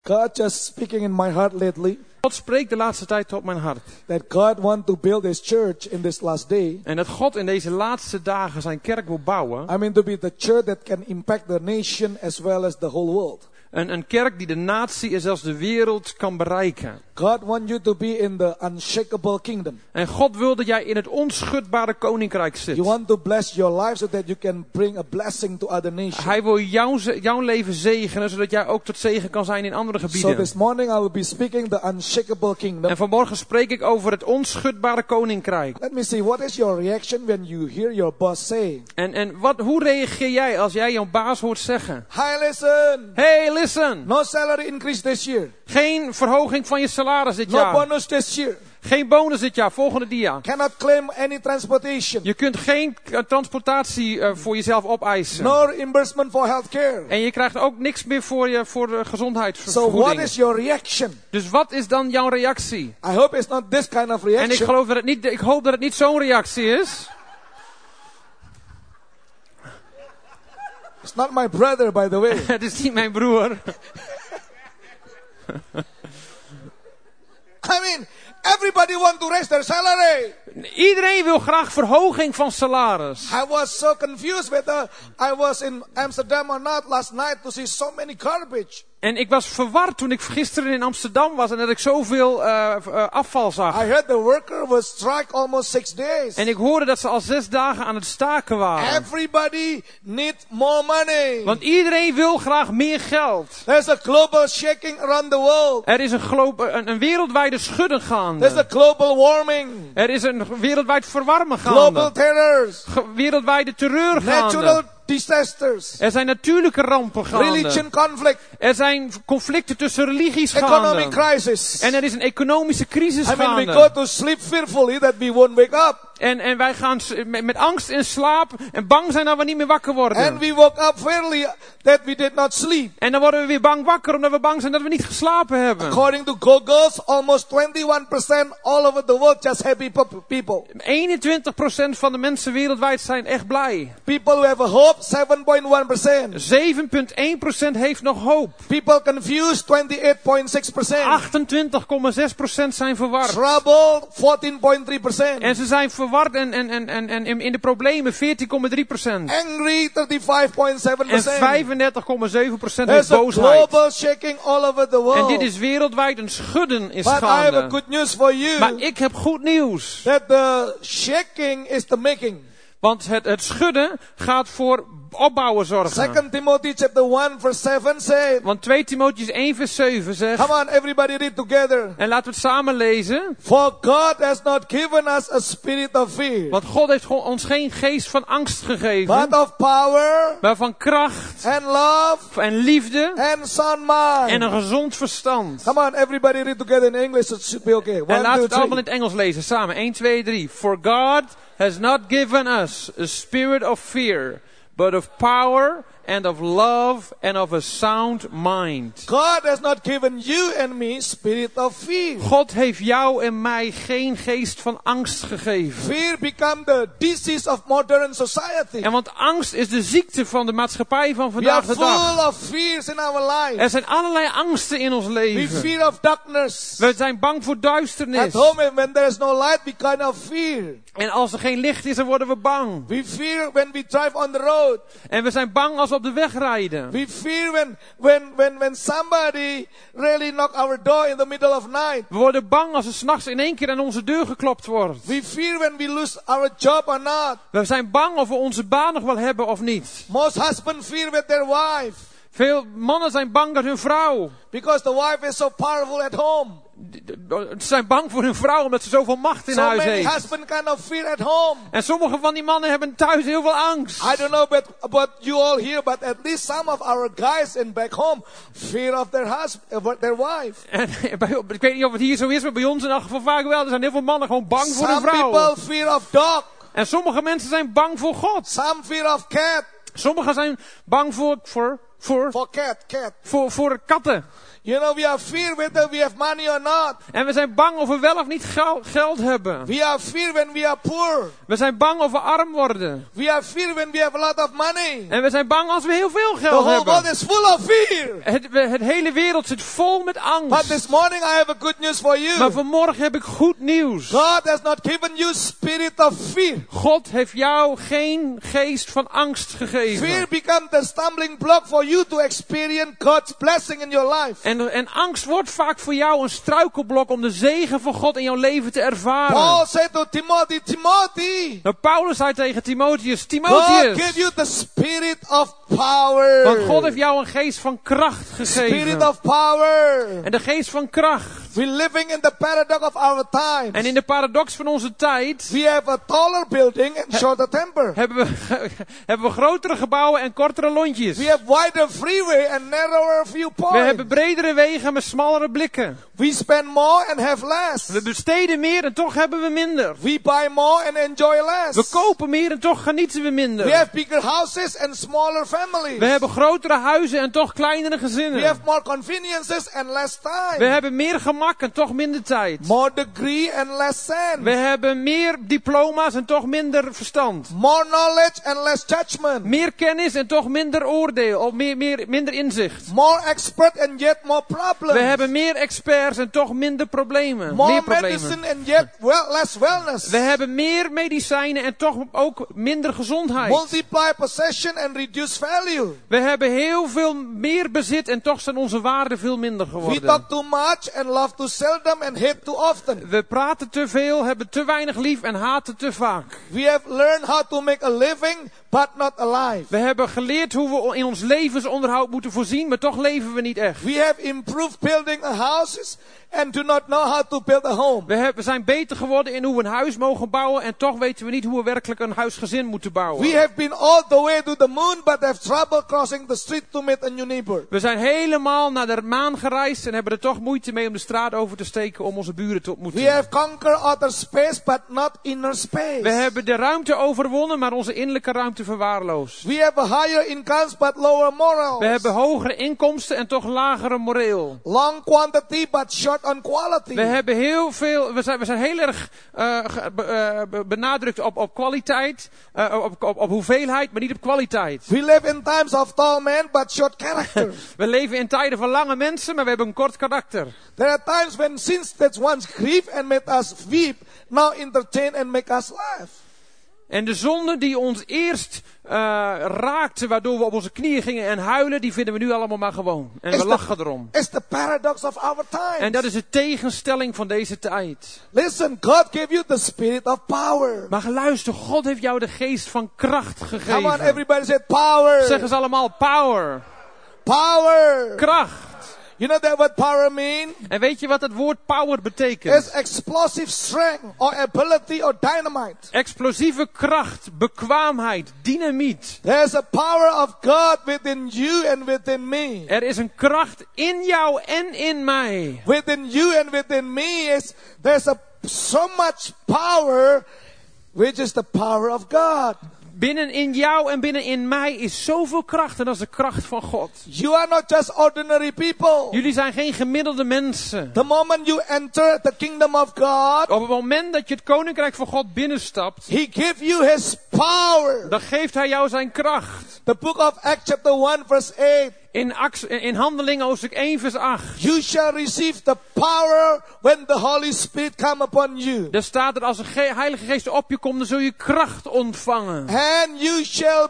God just speaking in my heart lately. God spreekt de laatste tijd tot mijn hart. That God wants to build His church in this last day. En dat God in deze laatste dagen zijn kerk wil bouwen. I mean to be the church that can impact the nation as well as the whole world. Een kerk die de natie en zelfs de wereld kan bereiken. God wants you to be in the unshakable kingdom. En God wil dat jij in het onschudbare koninkrijk zit. You want to bless your life so that you can bring a blessing to other nations. Hij wil jouw leven zegenen, zodat jij ook tot zegen kan zijn in andere gebieden. So this morning I will be speaking the unshakable kingdom. En vanmorgen spreek ik over het onschudbare koninkrijk. Let me see, what is your reaction when you hear your boss say? En hoe reageer jij als jij jouw baas hoort zeggen? Hi, listen. Hey, listen. No salary increase this year. Geen verhoging van je salaris dit No jaar. bonus this year. Geen bonus dit jaar. Volgende dia. Cannot claim any transportation. Je kunt geen transportatie voor jezelf opeisen. No reimbursement for healthcare. En je krijgt ook niks meer voor So gezondheidsvergoeding. what is your reaction? Dus wat is dan jouw reactie? I hope it's not this kind of reaction. En ik hoop dat het niet zo'n reactie is. It's not my brother, by the way. Het is niet mijn broer. I mean, everybody wants to raise their salary. Iedereen wil graag verhoging van salaris. I was so confused whether I was in Amsterdam or not last night to see so many garbage. En ik was verward toen ik gisteren in Amsterdam was en dat ik zoveel afval zag. I heard the worker was strike almost 6 days. En ik hoorde dat ze al 6 dagen aan het staken waren. Everybody need more money. Want iedereen wil graag meer geld. There's a global shaking around the world. Er is een wereldwijde schudden gaande. There's a global warming. Er is een wereldwijd verwarmen Global gaande. terrors. Wereldwijde terreur Natural gaande. disasters. Er zijn natuurlijke rampen Religion gaande. conflict. Er zijn conflicten tussen religies Economic gaande. crisis. En er is een economische crisis I mean, we go gaande. to sleep fearfully that we won't wake up. En wij gaan met angst in slaap en bang zijn dat we niet meer wakker worden. And we woke up fairly that we did not sleep. En dan worden we weer bang wakker omdat we bang zijn dat we niet geslapen hebben. According to Google's, almost 21% all over the world just happy people. 21% van de mensen wereldwijd zijn echt blij. People who have a hope, 7.1%. 7,1% heeft nog hoop. People confused, 28.6%. 28,6% zijn verward. Trouble, 14.3%. En ze zijn verward en in de problemen 14,3%. Angry, 35.7%. En 35,7% There's heeft a boosheid. global shaking all over the En world. dit is wereldwijd een schudden is But I have a gaande. good news for you. Maar ik heb goed nieuws. That the shaking is the making. Want het schudden gaat voor opbouwen zorgen. 2 Timothy chapter 1 verse 7 says. Want 2 Timotheüs 1 vers 7 zegt. Come on, everybody read together. En laten we het samen lezen. For God has not given us a spirit of fear. Want God heeft ons geen geest van angst gegeven. But of power. Maar van kracht. And love. En liefde. And sound mind. En een gezond verstand. Come on, everybody read together in English. It should be okay. 1, En laten we 2, het 3. allemaal in het Engels lezen. Samen. 1, 2, 3. For God has not given us a spirit of fear, but of power and of love and of a sound mind. God has not given you and me spirit of fear. God heeft jou en mij geen geest van angst gegeven. Fear become the disease of modern society. En want angst is de ziekte van de maatschappij van We vandaag are de dag. full of fears in our life. Er zijn allerlei angsten in ons We leven. fear of darkness. We zijn bang voor At duisternis. home, when there is no light, we kind of fear. En als er geen licht is, dan worden we bang. We fear when we drive on the road. En we zijn bang als we op de weg rijden. We fear when somebody really knock our door in the middle of night. We worden bang als er 's nachts in één keer aan onze deur geklopt wordt. We fear when we lose our job or not. We zijn bang of we onze baan nog wel hebben of niet. Most husbands fear with their wife. Veel mannen zijn bang dat hun vrouw. Because the wife is so powerful at home. Ze zijn bang voor hun vrouw omdat ze zoveel macht in So huis many heeft. husbands kind of fear at home. En sommige van die mannen hebben thuis heel veel angst. I don't know about you all here, but at least some of our guys in back home fear of their husband, their wife. En ik weet niet of het hier zo is, maar bij ons in elk geval vaak wel. Er zijn heel veel mannen gewoon bang voor hun Some vrouw. people fear of dog. En sommige mensen zijn bang voor God. Some fear of cat. Sommigen zijn bang voor For cat. katten. You know, we are fear whether we have money or not. En we zijn bang of we wel of niet geld hebben. We are fear when we are poor. We zijn bang of we arm worden. We are fear when we have a lot of money. En we zijn bang als we heel veel The geld whole hebben. world is full of fear. Het hele wereld zit vol met But angst. this morning I have a good news for you. Maar vanmorgen heb ik goed nieuws. God has not given you spirit of fear. God heeft jou geen geest van angst gegeven. Fear becomes the stumbling block for you to experience God's blessing in your life. En angst wordt vaak voor jou een struikelblok om de zegen van God in jouw leven te ervaren. Paul said to Timothy, Timothy, Nou, Paulus zei tegen Timotheus, God Timotheus, gave you the spirit of power. want God heeft jou een geest van kracht Spirit gegeven. of power. En de geest van kracht. We're living in the paradox of our time. En in de paradox van onze tijd We have a taller building and shorter temper. hebben we grotere gebouwen en kortere lontjes. We have wider freeway and narrower We viewpoint. hebben bredere wegen met smallere blikken. We spend more and have less. We besteden meer en toch hebben we minder. We buy more and enjoy less. We kopen meer en toch genieten we We minder. have bigger houses and smaller families. We hebben grotere huizen en toch kleinere We have gezinnen. more conveniences and less We time. hebben meer gemak en toch minder tijd. More degree and less sense. We hebben meer diploma's en toch minder verstand. More knowledge and less judgment. Meer kennis en toch minder oordeel. Of minder inzicht. More expert and yet more problems. We hebben meer experts en toch minder problemen. More Meer problemen. medicine and yet less wellness. We hebben meer medicijnen en toch ook minder gezondheid. Multiply possession and reduce value. We hebben heel veel meer bezit en toch zijn onze waarden veel minder We geworden. talk too much and love too seldom and hate too often. We praten te veel, hebben te weinig lief en haten te vaak. We have learned how to make a living but not a life. We hebben geleerd hoe we in ons levensonderhoud moeten voorzien, maar toch leven we niet echt. We have improved building houses and do not know how to build a home. We zijn beter geworden in hoe we een huis mogen bouwen en toch weten we niet hoe we werkelijk een huisgezin moeten bouwen. We have been all the way to the moon but have trouble crossing the street to meet a new neighbor. We zijn helemaal naar de maan gereisd en hebben er toch moeite mee om de straat over te steken om onze buren te ontmoeten. We have conquered outer space but not inner space. We hebben de ruimte overwonnen, maar onze innerlijke ruimte verwaarloosd. We have a higher incomes but lower morals. We hebben hogere inkomsten en toch lagere moreel. Long quantity but short on quality. We hebben heel veel, we zijn heel erg benadrukt op kwaliteit, op hoeveelheid, maar niet op kwaliteit. We live in times of tall men but short character. We leven in tijden van lange mensen, maar we hebben een kort karakter. There are times when sins that once grieve and made us weep now entertain and make us laugh. En de zonde die ons eerst raakte, waardoor we op onze knieën gingen en huilen, die vinden we nu allemaal maar gewoon. En we lachen erom. It's the paradox of our time. En dat is de tegenstelling van deze tijd. Listen, God gave you the spirit of power. Maar luister, God heeft jou de geest van kracht Come on, gegeven. everybody say power. Zeggen ze allemaal power. Power. Kracht. You know that what power mean? En weet je wat het woord power betekent? It's explosive strength or ability or dynamite. Explosieve kracht, bekwaamheid, dynamiet. There's a power of God within you and within me. Er is een kracht in jou en in mij. Within you and within me there's so much power, which is the power of God. Binnenin jou en binnenin mij is zoveel kracht en dat is de kracht van God. You are not just ordinary people. Jullie zijn geen gemiddelde mensen. The moment you enter the kingdom of God, Op het moment dat je het koninkrijk van God binnenstapt, He gives you His power. dan geeft hij jou zijn kracht. The book of Acts chapter 1 verse 8. In Handelingen hoofdstuk 1 vers 8. You shall receive the power when the Holy Spirit come upon you. Daar staat er als de Heilige Geest op je komt, dan zul je kracht ontvangen. And you shall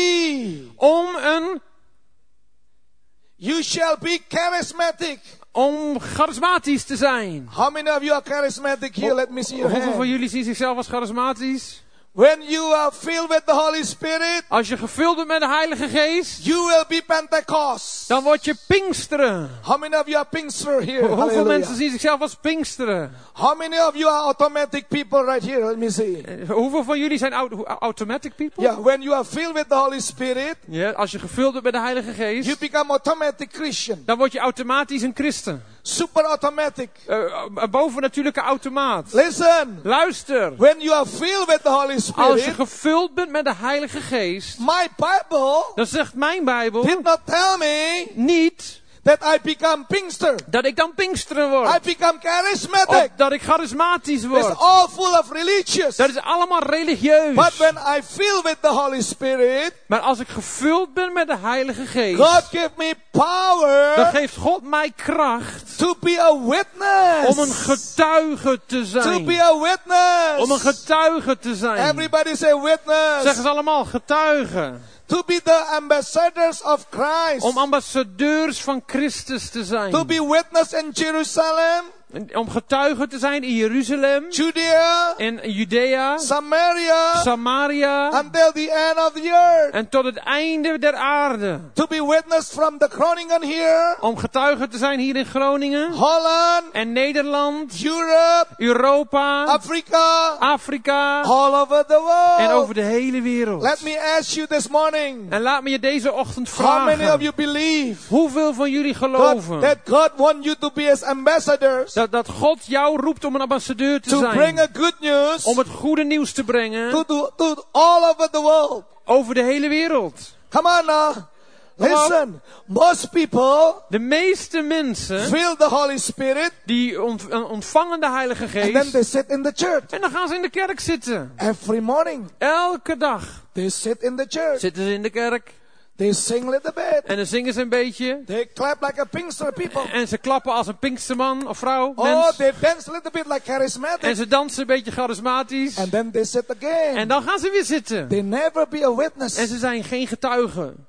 be charismatic. Om charismatisch te zijn. How many of you are charismatic here? Let me see your Hoeveel van hand. jullie zien zichzelf als charismatisch? When you are filled with the Holy Spirit, Als je gevuld bent met de Heilige Geest, you will be Pentecost. dan word je Pinksteren. How many of you are Pinkster here? Hoeveel Hallelujah. mensen zien zichzelf als Pinksteren? How many of you are automatic people right here? Let me see. Hoeveel van jullie zijn automatic people? Yeah, when you are filled with the Holy Spirit, Ja, als je gevuld bent met de Heilige you Geest, become automatic Christian. dan word je automatisch een christen. Super automatic. Een bovennatuurlijke automaat. Listen. Luister. When you are filled with the Holy Als je Spirit, gevuld bent met de Heilige Geest, my Bible dan zegt mijn Bijbel did not tell me niet that I become Pinkster. Dat ik dan Pinksteren I word. become Of charismatic. dat ik charismatisch It's word. all full of religious. Dat is allemaal religieus. But when I feel with the Holy Spirit, Maar als ik gevuld ben met de Heilige Geest, God give me power dan geeft God mij kracht to be a witness. om een getuige te To zijn. be a witness. Om een getuige te zijn. Everybody say witness. Zeggen ze allemaal, getuigen. To be the ambassadors of Christ. Om ambassadeurs van Christus te zijn. To be witness in Jerusalem, Om getuige te zijn in Jeruzalem, Judea, in Judea, Samaria, Samaria until the end of the earth. en tot het einde der aarde. To be witness from the Groningen here, Om getuige te zijn hier in Groningen Holland, en Nederland, Europe, Europa, Africa, Afrika all over the world. en over de hele wereld. Let me ask you this morning, En laat me je deze ochtend how many of vragen. you believe Hoeveel van jullie geloven that God wants you to be as ambassadors dat God jou roept om een ambassadeur te to bring zijn? a good news Om het goede nieuws te brengen to all over the world? over de hele wereld. Come on now. Listen, most people De meeste mensen feel the Holy Spirit die ontvangen de Heilige and then Geest they sit in the church. en dan gaan ze in de kerk zitten. Every morning Elke dag they sit in the church. zitten ze in de kerk They sing a little bit. en dan zingen ze een beetje. They clap like a Pinkster people. En ze klappen als een Pinksterman of vrouw, Oh, mens. they dance a little bit like En charismatic. ze dansen een beetje charismatisch. And then they sit again. En dan gaan ze weer zitten. They never be a witness. En ze zijn geen getuigen.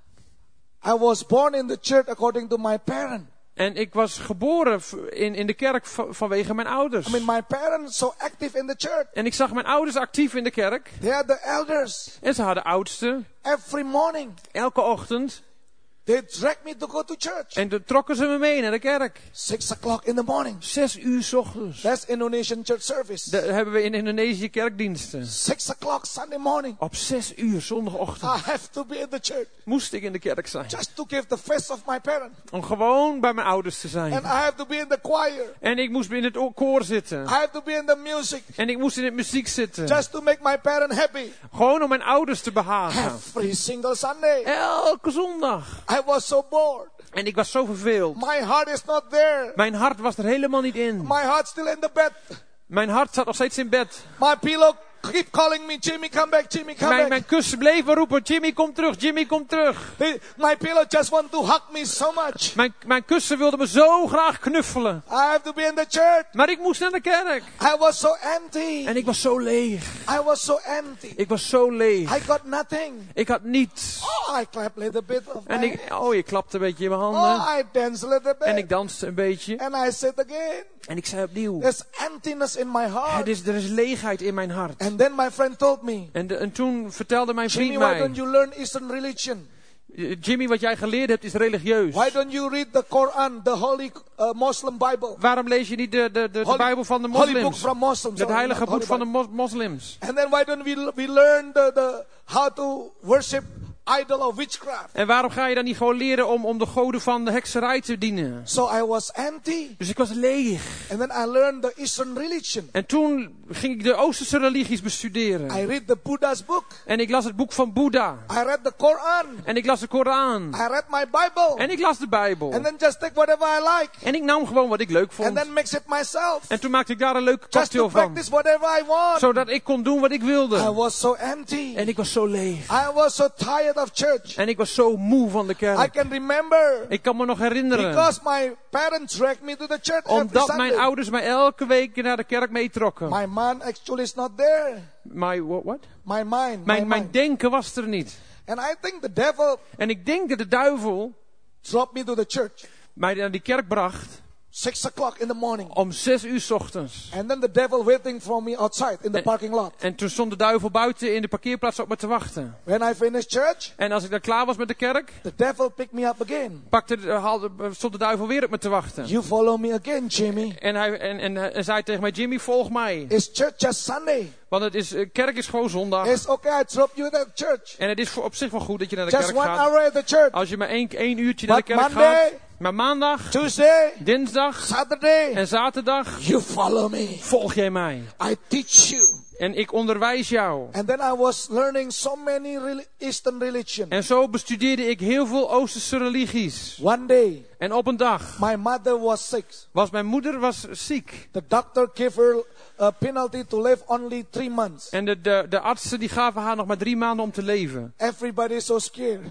I was born in the church according to my parent. En ik was geboren in de kerk vanwege mijn ouders. I mean, my parents so active in the church. En ik zag mijn ouders actief in de kerk. They are the elders. En ze hadden oudsten. Every morning, Elke ochtend. they drag me to go to church. En dan trokken ze me mee naar de kerk. 6 o'clock in the morning. 6 uur 's ochtends. That's Indonesian church service. Daar hebben we in Indonesië kerkdiensten. 6 o'clock Sunday morning. Op 6 uur zondagochtend I have to be in the church moest ik in de kerk zijn. just to give the face of my parent. Om gewoon bij mijn ouders te zijn. And I have to be in the choir. En ik moest in het koor zitten. I have to be in the music En ik moest in het muziek zitten. just to make my parent happy. Gewoon om mijn ouders te behagen. Every single Sunday. Elke zondag. I was so bored. En ik was zo verveeld. My heart is not there. Mijn hart was er helemaal niet in. My heart still in the bed. Mijn hart zat nog steeds in bed. My pillow keep calling me, Jimmy, come back, Jimmy, come back. Mijn kussen bleef maar roepen, Jimmy, kom terug, Jimmy, kom terug. My pillow just want to hug me so much. Mijn kussen wilde me zo graag knuffelen. I have to be in the church. Maar ik moest naar de kerk. I was so empty. En ik was zo leeg. I was so empty. Ik was zo leeg. I got nothing. Ik had niets. Oh, I clap a little bit of En my... je klapte een beetje in mijn handen. Oh, I dance a little bit. En ik danste een beetje. And I sit again. En ik zei opnieuw. There's emptiness in my heart. Er is leegheid in mijn hart. And then my friend told me, En toen vertelde mijn vriend Jimmy, why don't mij. you learn Eastern religion? Jimmy, wat jij geleerd hebt is religieus. Why don't you read the Quran, the holy Muslim Bible? Waarom lees je niet de Holy- Bijbel van de Holy book moslims? from Muslims. Het heilige Holy boek van de Bible. moslims. And then why don't we learn how to worship idol of witchcraft? En waarom ga je dan niet gewoon leren om de goden van de hekserij te dienen? So I was empty. Dus ik was leeg. And then I learned the Eastern religion. En toen ging ik de Oosterse religies bestuderen. I read the Buddha's book. En ik las het boek van Boeddha. I read the Quran. En ik las de Koran. I read my Bible. En ik las de Bijbel. And then just take whatever I like. En ik nam gewoon wat ik leuk And vond. then mix it myself. En toen maakte ik daar een leuke Just to cocktail van. practice whatever I want. Zodat ik kon doen wat ik I wilde. was so empty. En ik was zo leeg. I was so tired of church. En ik was zo moe van de I kerk. can remember. Ik kan me nog herinneren. Because my parents dragged me to the church every Omdat Sunday. mijn ouders mij elke week naar de kerk meetrokken. My mind actually is not there. What? My mind. Mijn denken was er niet. And I think the devil En ik denk dat de duivel dropped me to the church. mij naar die kerk bracht 6 o'clock in the morning. om 6 uur 's ochtends. And then the devil waiting for me outside in the parking lot. En toen stond de duivel buiten in de parkeerplaats op me te wachten. When I finished church, En als ik dan klaar was met de kerk, the devil picked me up again. stond de duivel weer op me te wachten. You follow me again, Jimmy. En hij zei tegen mij, Jimmy, volg mij. Is church just Sunday? Want kerk is gewoon zondag. It's okay, I drop you at church. En het is op zich wel goed dat je naar de Just kerk 1 gaat. hour at the church. Als je maar één uurtje naar de But kerk Monday, gaat. Maar maandag, Tuesday, dinsdag Saturday, en zaterdag you follow me. volg jij mij. I teach you. En ik onderwijs jou. And then I was learning so many Eastern religions. En zo bestudeerde ik heel veel Oosterse religies. One day, En op een dag my mother was sick. mijn moeder was ziek. The doctor gave her a penalty to live only 3 months. En de artsen die gaven haar nog maar 3 maanden om te leven. Everybody is so scared.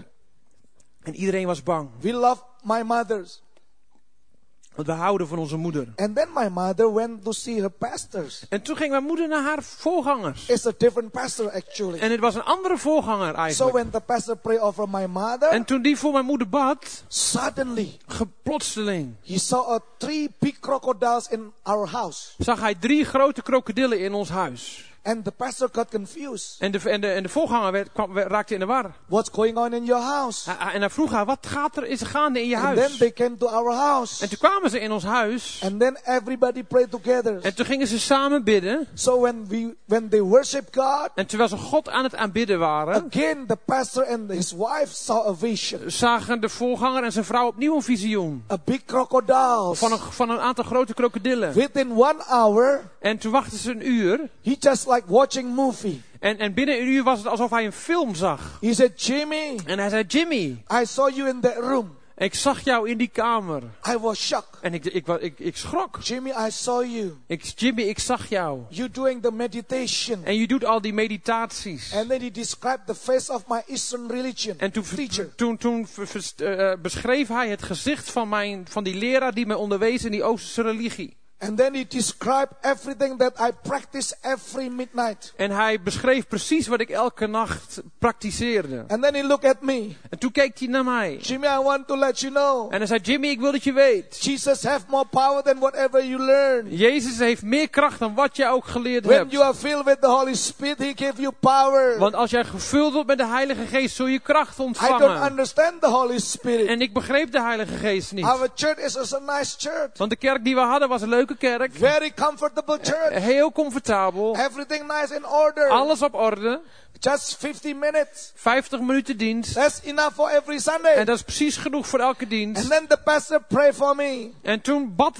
En iedereen was bang. We love my mothers. Want we houden van onze moeder. And then my mother went to see her pastors. En toen ging mijn moeder naar haar voorgangers. It's a different pastor actually. En het was een andere voorganger So eigenlijk. when the pastor prayed over my mother, En toen die voor mijn moeder bad, suddenly plotseling he saw 3 big crocodiles in our house. zag hij 3 grote krokodillen in ons huis. And the pastor got confused. En de voorganger raakte in de war. What's going on in your house? En hij vroeg haar, wat is er gaande in je And then huis? they came to our house. En toen kwamen ze in ons huis. And then everybody prayed together. En toen gingen ze samen bidden. So when they worship God, En terwijl ze God aan het aanbidden waren, again the pastor and his wife saw a vision. zagen de voorganger en zijn vrouw opnieuw een visioen. A big crocodile. Van een aantal grote krokodillen. Within 1 hour, En toen wachten ze een uur. he just like watching movie. En binnen een uur was het alsof hij een film zag. He said, Jimmy, En hij zei, Jimmy, I saw you in that room. ik zag jou in die kamer. I was shocked. En ik schrok. Jimmy, I saw you. Jimmy, ik zag jou. You doing the meditation. En je doet al die meditaties. And then he described the face of my Eastern religion En teacher. toen beschreef hij het gezicht van die leraar die mij onderwees in die Oosterse religie. And then he described everything that I practice every midnight. En hij beschreef precies wat ik elke nacht praktiseerde. And then he looked at me. En toen keek hij naar mij. Jimmy, I want to let you know. En hij zei, Jimmy, ik wil dat je weet. Jesus have more power than whatever you learn. Jezus heeft meer kracht dan wat jij ook geleerd When hebt. you are filled with the Holy Spirit, he gave you power. Want als jij gevuld wordt met de Heilige Geest, zul je kracht I don't ontvangen. understand the Holy Spirit. En ik begreep de Heilige Geest niet. Our church is a nice church. Want de kerk die we hadden was een leuke kerk. Very comfortable church. Heel comfortabel. Everything nice in order. Alles op orde. Just 50 minutes. 50 minuten dienst. That's enough for every Sunday. En dat is precies genoeg voor elke And dienst. then the pastor prayed for me. En toen bad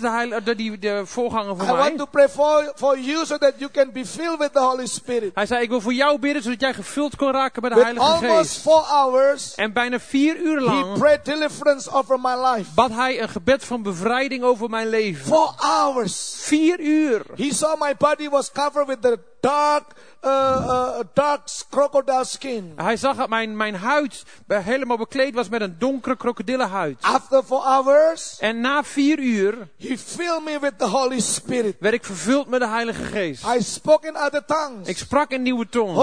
de voorganger voor I want mij. to pray for you so that you can be filled with the Holy Spirit. Hij zei, ik wil voor jou bidden zodat jij gevuld kon raken met de With Heilige almost Geest. 4 hours, En bijna 4 uur he lang prayed deliverance over my life. bad hij een gebed van bevrijding over mijn leven. 4 hours. 4 uur. He saw my body was covered with the dark crocodile skin. Hij zag dat mijn huid helemaal bekleed was met een donkere krokodillenhuid. After 4 hours, En na 4 uur he filled me with the Holy Spirit. werd ik vervuld met de Heilige Geest. I spoke in other tongues. Ik sprak in nieuwe tong.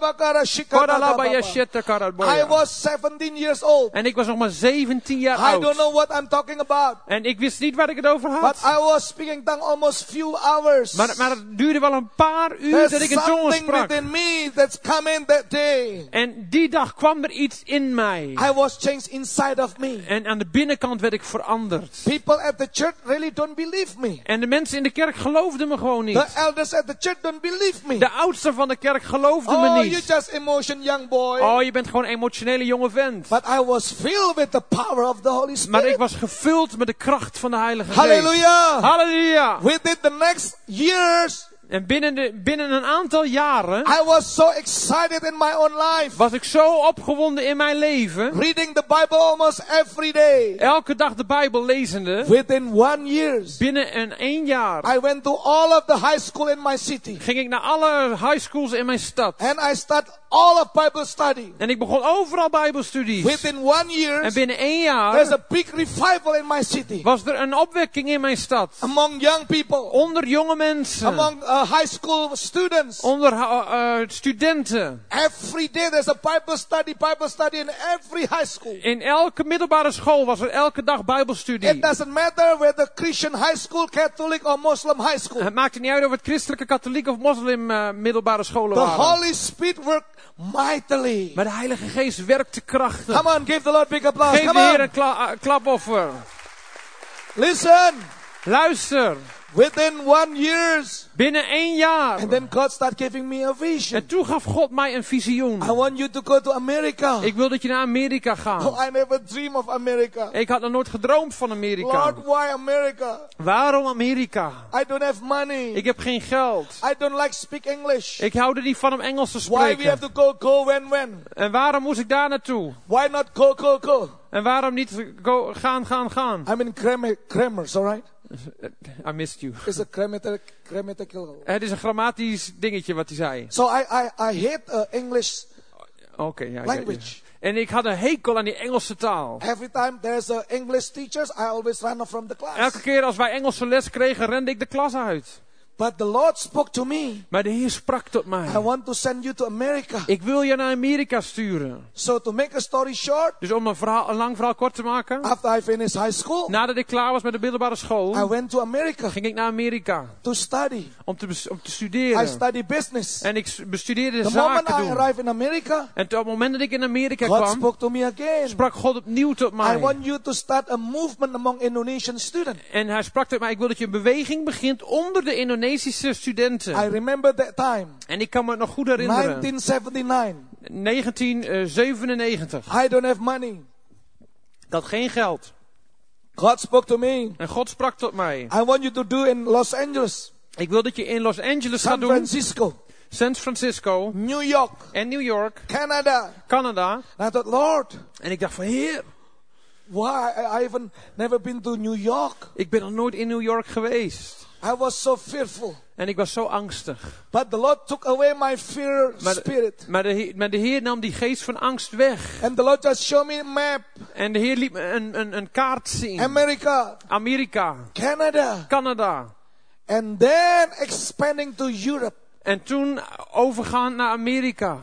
I was 17 years old. En ik was nog maar 17 jaar I don't oud. know what I'm talking about. En ik wist niet waar ik het over But had. I was speaking tongue almost few hours. Maar het duurde wel een paar uur dat There's ik in tongen something sprak. within me that's come in that day. En die dag kwam er iets in mij. I was changed inside of me. En aan de binnenkant werd ik veranderd. People at the church really don't believe me. En de mensen in de kerk geloofden me gewoon The niet. elders at the church don't believe me. De oudsten van de kerk geloofden me Oh, you niet. just emotion young boy. Oh, je bent gewoon een emotionele jonge vent. But I was filled with the power of the Holy Maar ik Spirit. was gevuld met de kracht van de Heilige Geest. Hallelujah. Halleluja. Within the next years, En binnen een aantal jaren I was so excited in my own life. was ik zo opgewonden in mijn leven. Reading the Bible almost every day. Elke dag de Bijbel lezende. Within 1 year, Binnen 1 jaar I went to all of the high school in my city. ging ik naar alle high schools in mijn stad. And I start all of Bible study. En ik begon overal bijbelstudies. Within 1 En year, binnen 1 there's jaar a big revival in my city. was er een opwekking in mijn stad. Among young people. Onder jonge mensen. Among high school students. Onder studenten. Every day there's a Bible study in every high school. In elke middelbare school was er elke dag bijbelstudie. It doesn't matter whether Christian high school, Catholic or Muslim high school. Het maakte niet uit of het christelijke, katholiek of moslim middelbare scholen The waren. Holy Spirit worked mightily. Maar de Heilige Geest werkte krachtig. Come on, give the Lord big applause. Geef de Come Heer on. een klapoffer. Listen. Luister. Within 1 year. Binnen 1 jaar. And then God started giving me a vision. En toen gaf God mij een visioen. I want you to go to America. Ik wil dat je naar Amerika gaat. Oh, I never dream of America. Ik had nog nooit gedroomd van Amerika. Lord, why America? Waarom Amerika? I don't have money. Ik heb geen geld. I don't like speak English. Ik hou er niet van om Engels te Why we spreken. have to go when? En waarom moest ik daar naartoe? Why not go? En waarom niet gaan? I'm in grammars, alright? I missed you. It's a grammatical. Het is een grammatisch dingetje wat hij zei. So I hate English Oké, ja. language. En ik had een hekel aan die Engelse taal. Every time there's English teachers, I always run from the class. Elke keer als wij Engelse les kregen, rende ik de klas uit. But the Lord spoke to me. Maar de Heer sprak tot mij. I want to send you to America. Ik wil je naar Amerika sturen. So to make a story short, Dus om een lang verhaal kort te maken. after I finished high school, Nadat ik klaar was met de middelbare school, I went to America ging ik naar Amerika. to study. Om te studeren. I studied business. En ik bestudeerde The moment zaken I doen. arrived in America, En op het moment dat ik in Amerika God kwam, spoke to me again. sprak God opnieuw tot I mij. want you to start a movement among Indonesian students. En hij sprak tot mij, ik wil dat je een beweging begint onder de Indonesische studenten. I remember that time, En ik kan me het nog goed herinneren. 1979. 1997. I don't have money. Ik had geen geld. God spoke to me. En God sprak tot mij. I want you to do in Los Angeles, Ik wil dat je in Los Angeles San gaat doen. Francisco, San Francisco. New York, En New York. Canada. Canada. And I thought, Lord, En ik dacht van, Heer, why? I even never been to New York. ik ben nog nooit in New York geweest. I was so fearful. En ik was zo angstig. But the Lord took away my fear spirit. Maar de Heer nam die geest van angst weg. And the Lord just showed me a map. En de Heer liet me een kaart zien. America, Amerika. Canada. Canada. And then expanding to Europe. En toen overgaan naar Amerika.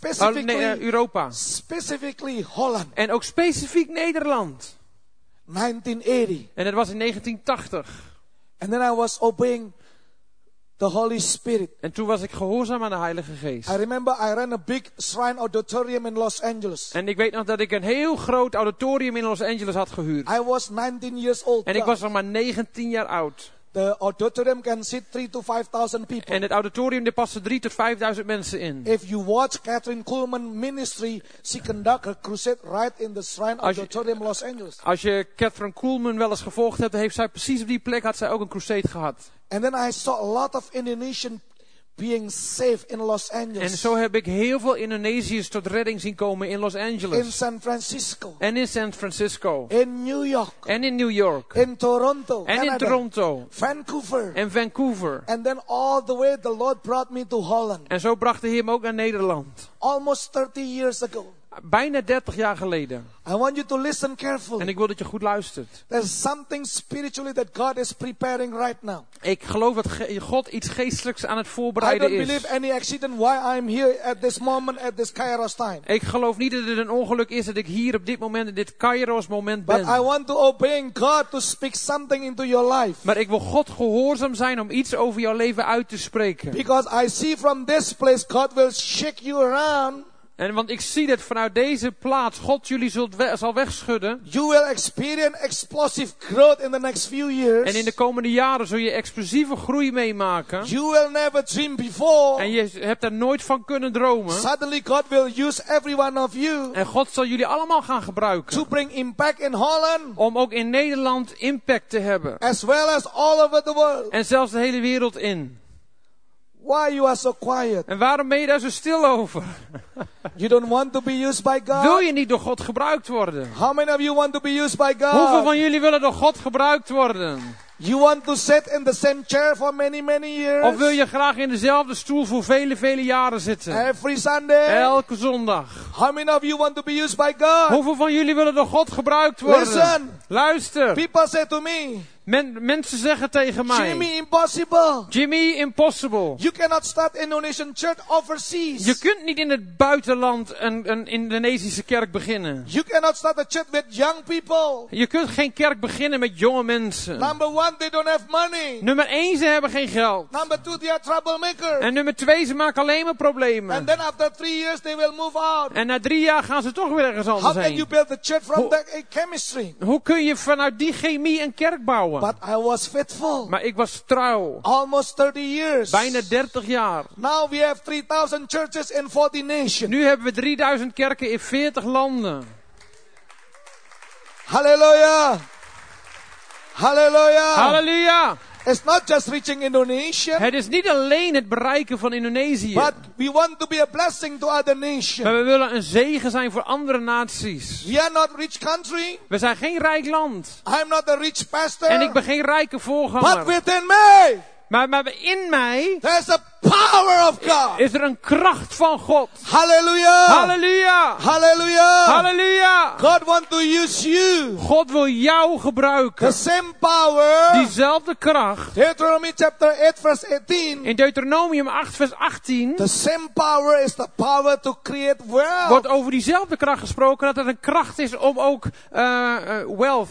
Europa. Specifically Holland. En ook specifiek Nederland. 1980. En dat was in 1980. And then I was obeying the Holy Spirit. En toen was ik gehoorzaam aan de Heilige Geest. I remember I ran a big shrine auditorium in Los Angeles. En ik weet nog dat ik een heel groot auditorium in Los Angeles had gehuurd. I was 19 years old. En ik was nog maar 19 jaar oud. The auditorium can sit 3,000 to 5,000 people. En het auditorium, daar passen 3.000 tot 5.000 mensen in. If you watch Catherine Kuhlman ministry, she conduct her crusade right in the shrine auditorium Los Angeles. Als je Catherine Kuhlman wel eens gevolgd hebt, heeft zij precies op die plek had zij ook een crusade gehad. And then I saw a lot of Indonesian being saved in Los Angeles. En zo heb ik heel veel Indonesiërs tot redding zien komen in Los Angeles. In San Francisco. En in San Francisco. In New York. En in New York. In Toronto. En Canada. in Toronto. Vancouver. En Vancouver. And then all the way the Lord brought me to Holland. En zo bracht de Heer me ook naar Nederland. Almost 30 years ago. Bijna 30 jaar geleden. I want you to listen carefully. En ik wil dat je goed luistert. There's something spiritually that God is preparing right now. Ik geloof dat God iets geestelijks aan het I voorbereiden don't is. believe any accident why I'm here at this moment, at this Kairos time. Ik geloof niet dat het een ongeluk is dat ik hier op dit moment, in dit Kairos moment But ben. I want to obey God to speak something into your life. Maar ik wil God gehoorzaam zijn om iets over jouw leven uit te spreken. Because I see from this place God will shake you around. En want ik zie dat vanuit deze plaats God jullie zal wegschudden. You will experience explosive growth in the next few years. En in de komende jaren zul je explosieve groei meemaken. You will never dream before. En je hebt daar nooit van kunnen dromen. Suddenly God will use every one of you. En God zal jullie allemaal gaan gebruiken. To bring impact in Holland. Om ook in Nederland impact te hebben. As well as all over the world. En zelfs de hele wereld in. Why you are so quiet? En waarom ben je daar zo stil over? You don't want to be used by God? Wil je niet door God gebruikt worden? How many of you want to be used by God? Hoeveel van jullie willen door God gebruikt worden? You want to sit in the same chair for many, many years? Of wil je graag in dezelfde stoel voor vele jaren zitten? Every Sunday? Elke zondag. How many of you want to be used by God? Hoeveel van jullie willen door God gebruikt worden? Listen. Luister. People say to me, Mensen zeggen tegen mij, Jimmy, impossible. Jimmy, impossible. You cannot start Indonesian church overseas. Je kunt niet in het buitenland een Indonesische kerk beginnen. You cannot start a church with young people. Je kunt geen kerk beginnen met jonge mensen. Number one, they don't have money. Nummer 1, ze hebben geen geld. Number two, they are troublemakers. En nummer 2, ze maken alleen maar problemen. And then after 3 years, they will move out. En na 3 jaar gaan ze toch weer ergens How anders can heen. you build a church from the chemistry? Hoe kun je vanuit die chemie een kerk bouwen? volhouden. But I was faithful. Maar ik was trouw. Almost 30 years. Bijna 30 jaar. Now we have 3,000 churches in 40 nations. Nu hebben we 3000 kerken in 40 landen. Hallelujah. Hallelujah. Halleluja. It's not just reaching Indonesia. Het is niet alleen het bereiken van Indonesië. But we want to be a blessing to other nations. Maar we willen een zegen zijn voor andere naties. We are not rich country. We zijn geen rijk land. I'm not a rich pastor. En ik ben geen rijke But voorganger. within me, Maar in mij there's a power of God. is er een kracht van God. Hallelujah. Halleluja. Hallelujah. Halleluja. God wants to use you. God wil jou The gebruiken. same power. Diezelfde kracht. Deuteronomy chapter 8 verse 18. In Deuteronomium 8 vers 18 The same power is the power to create wealth. wordt over diezelfde kracht gesproken. Dat het een kracht is om ook wealth,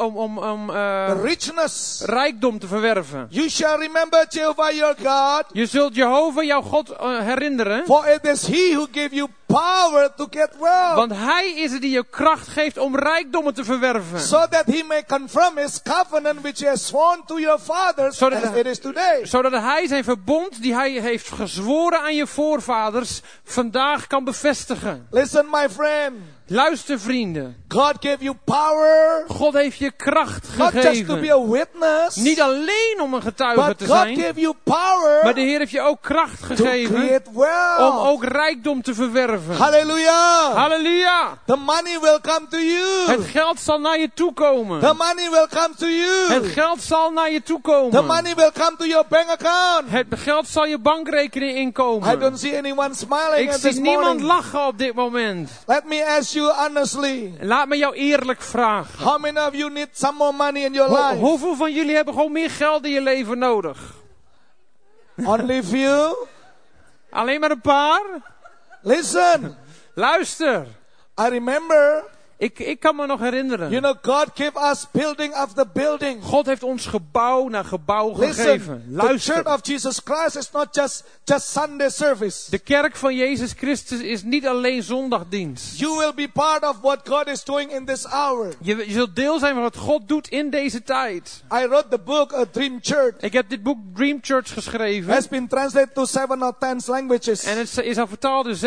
The richness. rijkdom te verwerven. You shall remember Jehovah your God. Je zult Jehovah jouw God herinneren. For it is he who gave you power to get wealth. Want hij is het die je kracht geeft om rijkdommen te verwerven. So that he may confirm his covenant which he has sworn to your fathers Zodat as it is today. Zodat hij zijn verbond die hij heeft gezworen aan je voorvaders vandaag kan bevestigen. Listen my friend. Luister vrienden. God gave you power. God heeft je kracht Not just to be gegeven. a witness. Niet alleen om een getuige But te God zijn. gave you power. Maar de Heer heeft je ook kracht To gegeven create wealth. om ook rijkdom te verwerven. Hallelujah. Halleluja. The money will come to you. Het geld zal naar je toe komen. The money will come to you. Het geld zal naar je toe The komen. money will come to your bank account. Het geld zal je bankrekening I inkomen. don't see anyone smiling Ik at this zie niemand morning. lachen op dit moment. Let me ask you honestly. Laat me jou eerlijk vragen. How many of you need some more money in your life? Hoeveel van jullie hebben gewoon meer geld in je leven nodig? Only few? Alleen maar een paar? Listen. Luister. I remember, Ik kan me nog herinneren. you know, God gave us building after building. God heeft ons gebouw na gebouw Listen, gegeven. the Church Luister. of Jesus Christ is not just Sunday service. De kerk van Jezus Christus is niet alleen zondagdienst. You will be part of what God is doing in this hour. Je zult deel zijn van wat God doet in deze tijd. I wrote the book, A Dream Church. Ik heb dit boek Dream Church geschreven. Has been translated to 7 or 10 languages. En het is al vertaald in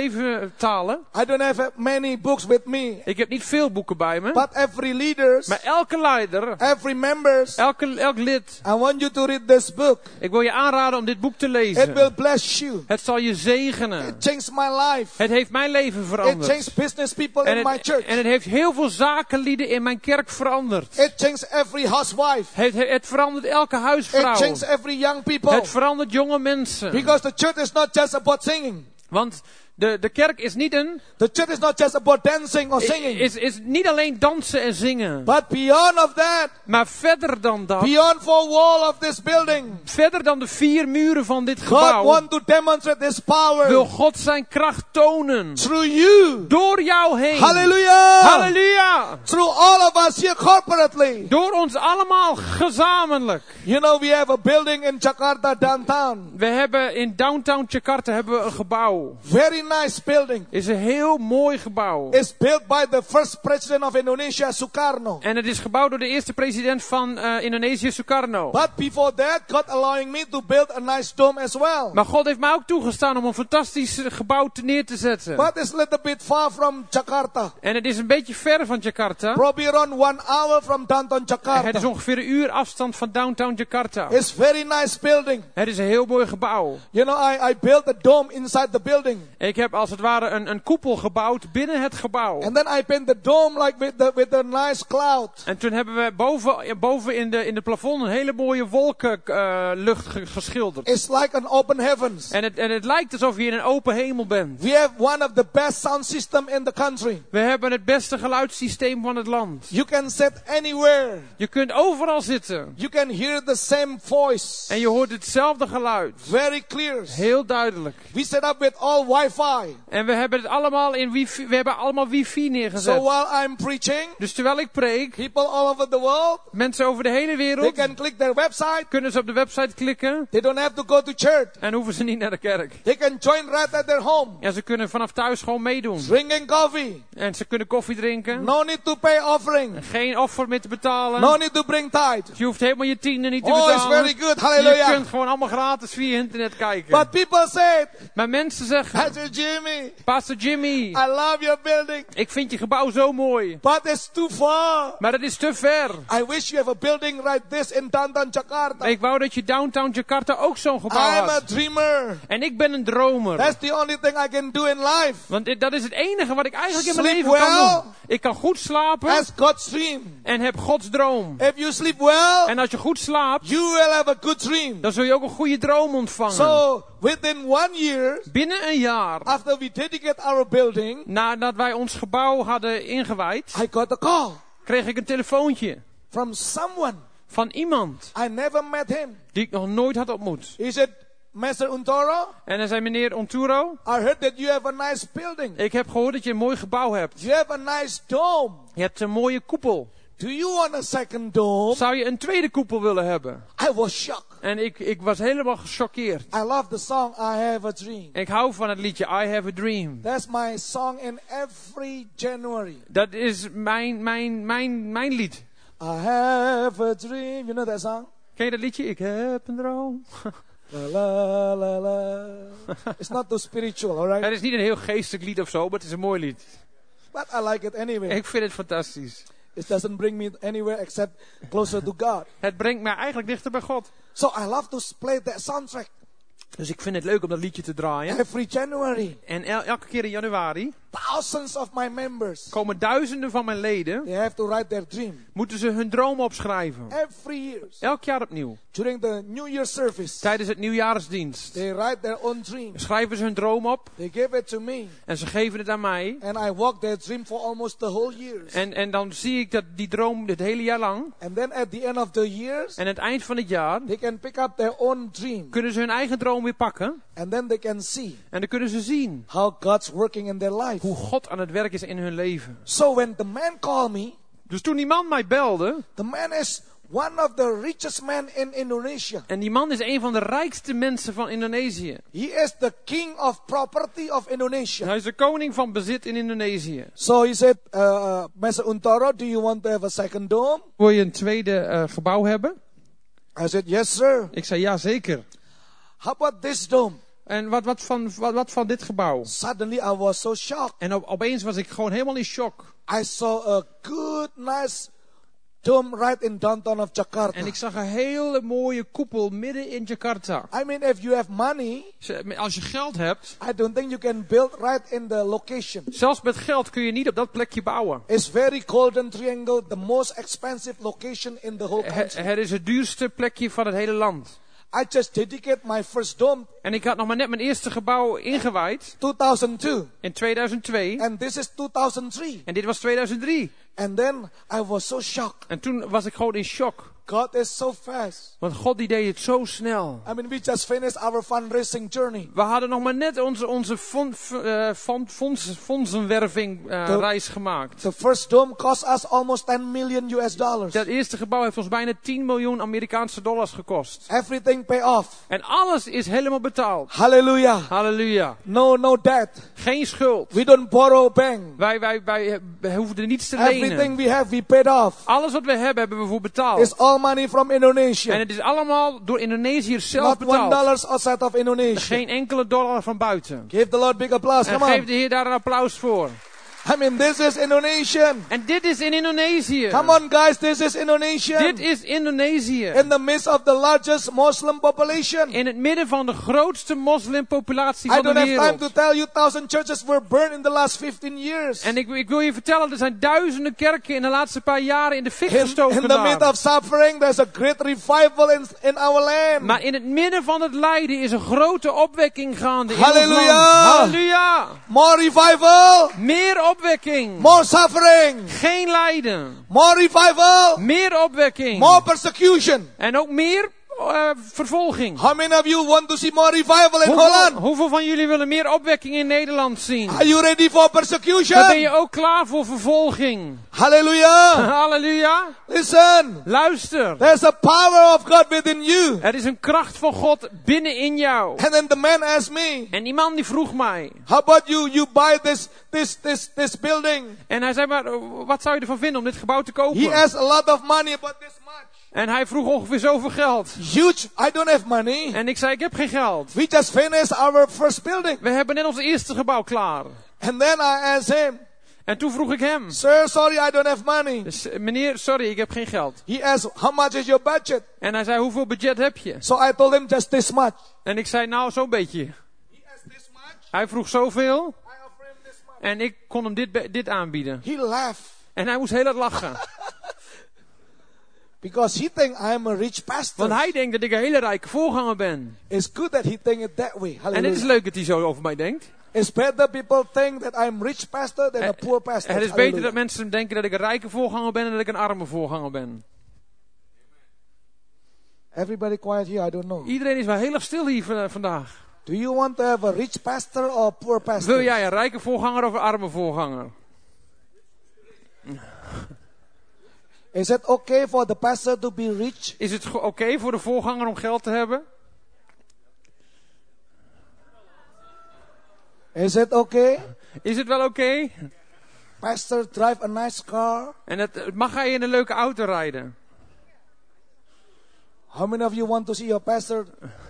7 talen. I don't have many books with me. Ik heb niet veel boeken bij me. But every leaders, Maar elke leider, every members, elk lid, I want you to read this book. ik wil je aanraden om dit boek te It lezen. will bless you. Het zal je zegenen. It changed my life. Het heeft mijn leven It veranderd. changed business people in my church. En het heeft heel veel zakenlieden in mijn kerk veranderd. It changed every housewife. Het verandert elke It huisvrouw. changed every young people. Het verandert jonge mensen. Because the church is not just about singing. Want de kerk is niet The church is not just about dancing or singing. is niet alleen dansen en zingen. But beyond of that, Maar verder dan dat. beyond 4 wall of this building, Verder dan de 4 muren van dit God gebouw. wants to demonstrate His power Wil God zijn kracht tonen. through you. Door jou heen. Hallelujah. Halleluja. Through all of us here corporately. Door ons allemaal gezamenlijk. You know, we have a building in Jakarta downtown. We hebben in downtown Jakarta hebben we een gebouw. Very nice building. Is een heel mooi gebouw. It's built by the first president of Indonesia, Sukarno. En het is gebouwd door de eerste president van Indonesië, Sukarno. But before that, God allowing me to build a nice dome as well. Maar God heeft mij ook toegestaan om een fantastisch gebouw neer te zetten. But it's a little bit far from Jakarta. En het is een beetje ver van Jakarta. Probably around 1 hour from downtown Het is Jakarta. ongeveer een uur afstand van downtown Jakarta. It's very nice building. Het is een heel mooi gebouw. You know, I built a dome inside the building. Ik heb als het ware een koepel gebouwd binnen het gebouw. And then I paint the dome like with a nice cloud. En toen hebben we boven in de plafond een hele mooie wolkenlucht geschilderd. It's like an open heavens. En het lijkt alsof je in een open hemel bent. We have one of the best sound system in the country. We hebben het beste geluidssysteem van het land. You can sit anywhere. Je kunt overal zitten. You can hear the same voice. En je hoort hetzelfde geluid. Very clear. Heel duidelijk. We set up with all Wi-Fi Wi-Fi. En we hebben het allemaal in wifi, we hebben allemaal wifi neergezet. So while I'm preaching, Dus terwijl ik preek, people all over the world, mensen over de hele they wereld can click their website. kunnen ze op de website klikken They don't have to go to church. en hoeven ze niet naar de kerk. They can join right at their home. Ja, ze kunnen vanaf thuis gewoon meedoen. Drinking coffee. En ze kunnen koffie drinken. No need to pay offering. Geen offer meer te betalen. No need to bring tithe. Je hoeft helemaal je tienden niet te Oh, it's betalen. very good. Je Hallelujah. kunt gewoon allemaal gratis via internet kijken. But people say, Maar mensen zeggen, Pastor Jimmy, Pastor Jimmy, I love your building, ik vind je gebouw zo mooi. but it's too far. Maar het is te ver. I wish you have a building like this in downtown Jakarta. Ik wou dat je downtown Jakarta ook zo'n gebouw I'm a had. dreamer. En ik ben een dromer. That's the only thing I can do in life. Want dat is het enige wat ik eigenlijk in mijn Sleep leven kan well. doen. Ik kan goed slapen That's God's dream. en heb Gods droom. If you sleep well, En als je goed slaapt, you will have a good dream. dan zul je ook een goede droom ontvangen. So within 1 year, Binnen een jaar, after we dedicate our building, nadat wij ons gebouw hadden ingewijd, I got a call kreeg ik een telefoontje from someone. van iemand I never met him. die ik nog nooit had ontmoet. He said, Mr. Untoro, En hij zei, meneer Onturo, I heard that you have a nice building. ik heb gehoord dat je een mooi gebouw hebt. You have a nice dome. Je hebt een mooie koepel. Do you want a second dome? Zou je een tweede koepel willen hebben? I was shocked. En ik was helemaal gechoqueerd. I love the song I Have a Dream. Ik hou van het liedje I Have a Dream. That's my song in every January. Dat is mijn lied. I have a dream. You know that song? Ken je dat liedje? Ik heb een droom. La la la la. It's not too spiritual, alright? Het is niet een heel geestelijk lied of zo, maar het is een mooi lied. But I like it anyway. Ik vind het fantastisch. It doesn't bring me anywhere except closer to God. Het brengt mij eigenlijk dichter bij God. So I love to play that soundtrack Dus ik vind het leuk om dat liedje te draaien. every January. En elke keer in januari Thousands of my members, komen duizenden van mijn leden, they have to write their dream moeten ze hun droom opschrijven. every year. Elk jaar opnieuw. During the New Year service, Tijdens het nieuwjaarsdienst they write their own dream. schrijven ze hun droom op They give it to me. en ze geven het aan mij. And I walk their dream for almost the whole year. En dan zie ik dat die droom het hele jaar lang. And then at the end of the years, En aan het eind van het jaar they can pick up their own dream. kunnen ze hun eigen droom weer pakken. And then they can see En dan kunnen ze zien how God's working in their life. hoe God aan het werk is in hun leven. So when the man called me, Dus toen die man mij belde. the man is one of the richest men in Indonesia. En die man is een van de rijkste mensen van Indonesië. He is the king of property of Indonesia. Hij is de koning van bezit in Indonesië. So he said, Mr. Untoro, do you want to have a second dome? Wil je een tweede gebouw hebben? I said, yes, sir. Ik zei ja, zeker. How about this dome? En wat van dit gebouw? Suddenly I was so shocked. En opeens was ik gewoon helemaal in shock. I saw a good, nice dome right in downtown of Jakarta. En ik zag een hele mooie koepel midden in Jakarta. I mean, if you have money, Als je geld hebt, I don't think you can build right in the location. zelfs met geld kun je niet op dat plekje bouwen. It's very Golden Triangle, the most expensive location in the whole country. Het is het duurste plekje van het hele land. I just dedicated my first dome En ik had nog maar net mijn eerste gebouw ingewijd 2002. in 2002. And this is 2003. En dit was 2003. And then I was so shocked. En toen was ik gewoon in shock. God is so fast. Want God die deed het zo snel. I mean, we just finished our fundraising journey. We hadden nog maar net onze fondsenwerving reis gemaakt. The first dome cost us almost 10 million US dollars. Dat eerste gebouw heeft ons bijna 10 miljoen Amerikaanse dollars gekost. Everything pay off. En alles is helemaal betaald. Hallelujah. Halleluja. No debt. Geen schuld. We don't borrow bank. Wij hoeven er niets te lenen. Everything we have, we paid off. Alles wat we hebben, hebben we voor betaald. It's all money from Indonesia. En het is allemaal door Indonesiërs zelf Not betaald. $1 outside of Indonesia. Geen enkele dollar van buiten. Give the Lord big applause. En Come geef on. de Heer daar een applaus voor. I mean, this is Indonesian. En dit is in Indonesië. Come on, guys, this is Indonesian. Dit is Indonesië. In the midst of the largest Muslim population. In het midden van de grootste moslimpopulatie I van de don't have time wereld. to tell you 1000 churches were burned in the last 15 years. En ik wil je vertellen, er zijn duizenden kerken in de laatste paar jaren in de fik In gestoken the midst daar. of suffering, there's a great revival in our land. Maar in het midden van het lijden is een grote opwekking gaande in Halleluja. ons land. Halleluja! More revival. Meer opwekking. More suffering. Geen lijden. More revival. Meer opwekking. More persecution. En ook meer vervolging. How many of you want to see more revival in Holland? Hoeveel van jullie willen meer opwekking in Nederland zien? Are you ready for Dan ben persecution? je ook klaar voor vervolging. Hallelujah. Halleluja. Listen. Luister. There's a power of God within you. Er is een kracht van God binnenin jou. And then the man asked me, En die man die vroeg mij. how about you buy this building? En hij zei, maar wat zou je ervan vinden om dit gebouw te kopen? He has a lot of money, about this much. En hij vroeg ongeveer zoveel geld. Huge. I don't have money. En ik zei, ik heb geen geld. We just finished our first building. We hebben net ons eerste gebouw klaar. And then I asked him, En toen vroeg ik hem. sir, sorry, I don't have money. Dus, meneer, sorry, ik heb geen geld. He asked, how much is your budget? En hij zei, hoeveel budget heb je? So I told him just this much. En ik zei, nou, zo'n beetje. He asked this much. Hij vroeg zoveel. I offer him this much. En ik kon hem dit aanbieden. He laughed. En hij moest heel hard lachen. Because he think I am a rich pastor. Want hij denkt dat ik een hele rijke voorganger ben. It's good that he think it that way. En het is Hallelujah. leuk dat hij zo over mij denkt. It's better people think that I'm rich pastor than a poor pastor. Het is beter Hallelujah. dat mensen denken dat ik een rijke voorganger ben en dat ik een arme voorganger ben. Everybody quiet here, I don't know. Iedereen is wel heel erg stil hier vandaag. Do you want to have a rich pastor or a poor pastor? Wil jij een rijke voorganger of een arme voorganger? Is it okay for the pastor to be rich? Is het oké voor de voorganger om geld te hebben? Is it okay? Is het wel oké? Pastor drive a nice car. En het mag hij in een leuke auto rijden? How many of you want to see your pastor?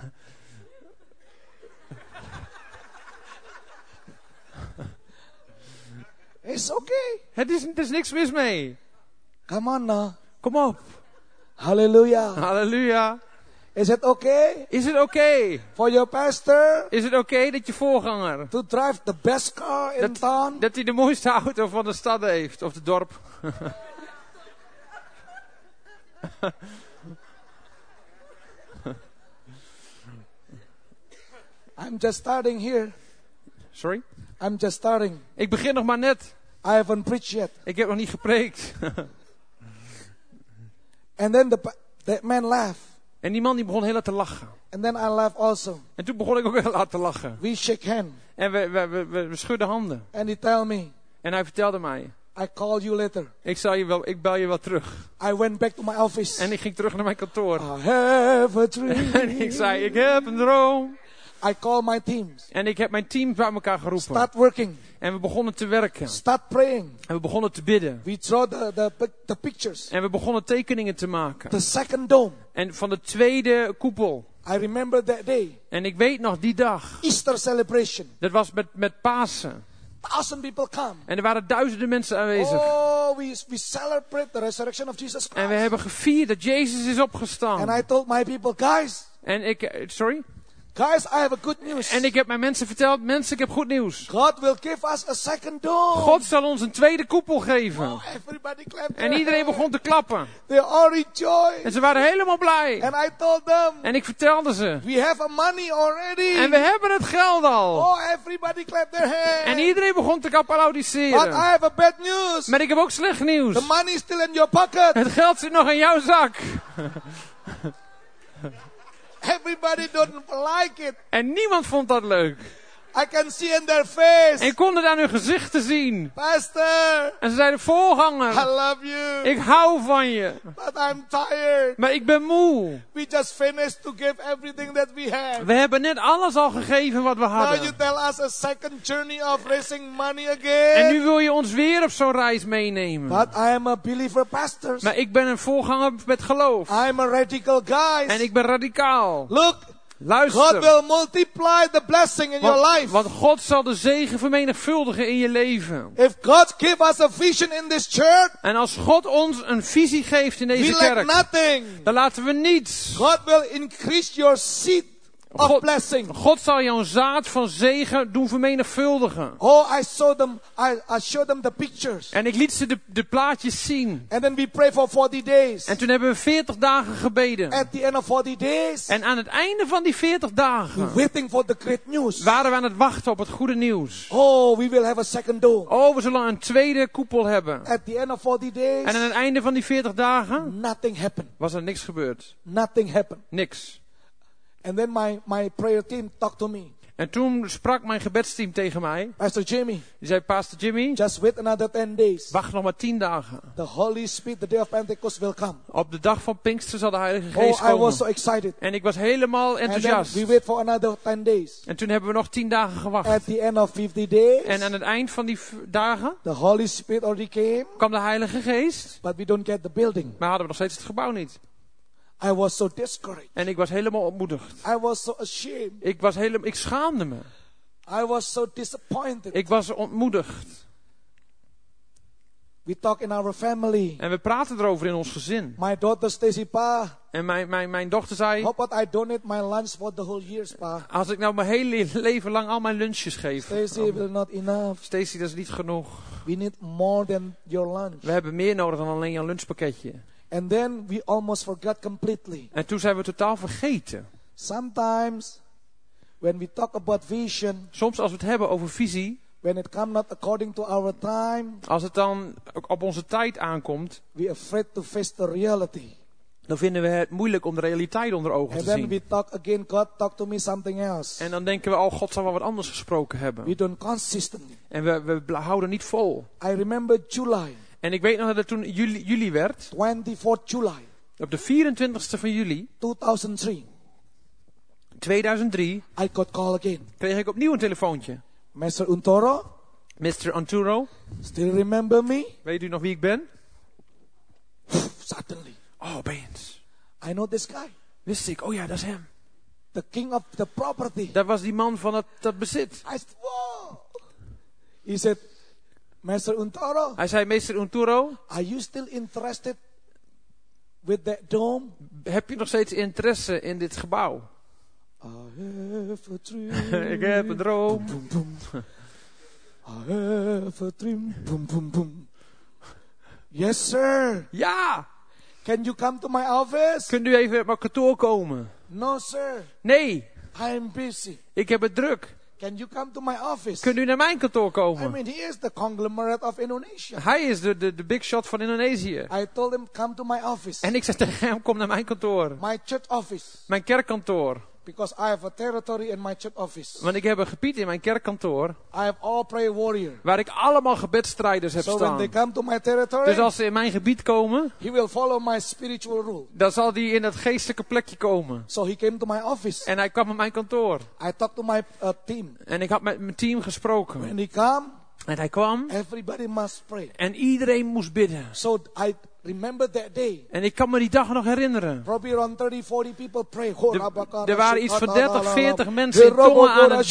It's okay. Er is niks mis mee. Come on now. Kom op. Hallelujah. Halleluja. Is it okay Is het oké? for your pastor Is het oké dat je voorganger, to drive the best car in town? dat hij de mooiste auto van de stad heeft, of het dorp? I'm just starting here. Sorry? I'm just starting. Ik begin nog maar net. I haven't preached yet. Ik heb nog niet gepreekt. And then that man laughed. En die man die begon heel hard te lachen. And then I laughed also. En toen begon ik ook heel hard te lachen. We shake hands. En we schudden handen. And he tell me, En hij vertelde mij, I call you later. ik bel je wel terug. I went back to my office. En ik ging terug naar mijn kantoor. I have a dream. En ik zei, ik heb een droom. I call my teams. En ik heb mijn team bij elkaar geroepen. Start working. En we begonnen te werken. Start praying. En we begonnen te bidden. We draw the pictures. En we begonnen tekeningen te maken. The second dome. En van de tweede koepel. I remember that day. En ik weet nog die dag. Easter celebration. Dat was met Pasen. 1,000 people come. En er waren duizenden mensen aanwezig. Oh, we celebrate the resurrection of Jesus En we Christ. hebben gevierd dat Jezus is opgestaan. And I told my people, guys, guys, I have a good news. En ik heb mijn mensen verteld, mensen, ik heb goed nieuws. God will give us a second dome. God zal ons een tweede koepel geven. Oh, everybody clapped En their iedereen hands. begon te klappen. They all rejoiced. En ze waren helemaal blij. And I told them, En ik vertelde ze. we have a money already. En we hebben het geld al. Oh, everybody clapped their hands. En iedereen begon te But I applaudisseren. have a bad news. Maar ik heb ook slecht nieuws. The money is still in your pocket. Het geld zit nog in jouw zak. Everybody don't like it. En niemand vond dat leuk. I can see in their face. En ik kon het aan hun gezichten zien. Pastor, En ze zeiden, voorganger, I love you. ik hou van je. But I'm tired. Maar ik ben moe. We just finished to give everything that we have. We hebben net alles al gegeven wat we Now you hadden. tell us a second journey of raising money again. En nu wil je ons weer op zo'n reis meenemen. But I am a believer pastor. Maar ik ben een voorganger met geloof. I am a radical guy. En ik ben radicaal. Look, God Luister. will multiply the blessing in your life. Want God zal de zegen vermenigvuldigen in je leven. If God give us a vision in this church, En als God ons een visie geeft in we deze lack kerk, nothing. dan laten we niets. God will increase your seed. of blessing. God zal jouw zaad van zegen doen vermenigvuldigen. Oh, I showed them the pictures. En ik liet ze de plaatjes zien. And then we pray for 40 days. En toen hebben we 40 dagen gebeden. At the end of 40 days, En aan het einde van die 40 dagen waiting for the great news. waren we aan het wachten op het goede nieuws. Oh, we will have a second dome. Oh, we zullen een tweede koepel hebben. At the end of 40 days, En aan het einde van die 40 dagen nothing happened. was er niks gebeurd. Nothing happened. Niks. And then my prayer team talked to me. En toen sprak mijn gebedsteam tegen mij. Pastor Jimmy, Die zei, Pastor Jimmy, just wait another 10 days. wacht nog maar 10 dagen. The Holy Spirit, the day of Pentecost will come. Op de dag van Pinkster zal de Heilige Geest Oh, I was so komen. excited. En ik was helemaal And then enthousiast. we wait for another 10 days. En toen hebben we nog 10 dagen gewacht. At the end of 50 days, En aan het eind van die dagen the Holy Spirit already came, kwam de Heilige Geest. but we don't get the building. Maar hadden we nog steeds het gebouw niet. I was so discouraged. En ik was helemaal ontmoedigd. I was so ashamed. Ik schaamde me. I was so disappointed. Ik was ontmoedigd. We talk in our family. En we praten erover in ons gezin. My daughter Stacy, Pa, En mijn dochter zei, how about I donate my lunch for the whole year, Pa? als ik nou mijn hele leven lang al mijn lunches geef. Stacy will not enough. Stacy, dat is niet genoeg. We need more than your lunch. We hebben meer nodig dan alleen jouw lunchpakketje. And then we almost forgot completely. En toen zijn we totaal vergeten. Sometimes when we talk about vision, Soms als we het hebben over visie, when it comes not according to our time, als het dan op onze tijd aankomt, we afraid to face the reality. dan vinden we het moeilijk om de realiteit onder ogen And te then zien. we talk again, God talk to me something else. En dan denken we, oh, God zal wel wat anders gesproken We hebben. don't consistently. En we houden niet vol. I remember July, En ik weet nog dat het toen juli werd. 24th July, Op de 24ste van juli 2003, 2003 I got call again. kreeg ik opnieuw een telefoontje. Mr. Untoro, Mr. Anturo, still remember me? weet u nog wie ik ben? Suddenly, Oh, opeens. I know this guy. Wist ik, oh ja, dat is hem. The king of the property. Dat was die man van dat bezit. I said, whoa. He said, Mr. Untoro, Hij zei, meester Anturo, are you still interested with that dome? heb je nog steeds interesse in dit gebouw? I have a dream. Ik heb een droom. Boom, boom. I have a dream. Boom, boom, boom. Yes, sir. Ja, Can you come to my office? kunt u even op mijn kantoor komen? No, sir. Nee, I'm busy. ik heb het druk. Can you come to my office? Kunt u naar mijn kantoor I komen? mean, he is the conglomerate of Indonesia. Hij is de big shot van Indonesië. I told him, come to my office. En ik zei tegen hem, kom naar mijn kantoor. My church office. Mijn kerkkantoor. Because I have a territory in my church office. Want ik heb een gebied in mijn kerkkantoor I have all prayer warrior. waar ik allemaal gebedstrijders heb So when they staan. come to my territory, Dus als ze in mijn gebied komen, he will follow my spiritual rule. dan zal die in het geestelijke plekje komen. So he came to my office. En hij kwam op mijn kantoor. I talked to my team. En ik had met mijn team gesproken. When he come, En hij kwam everybody must pray. en iedereen moest bidden. So I remember that day. En ik kan me die dag nog herinneren. Probably around 30, 40 people pray. Er waren iets van 30, 40 mensen in tongen aan het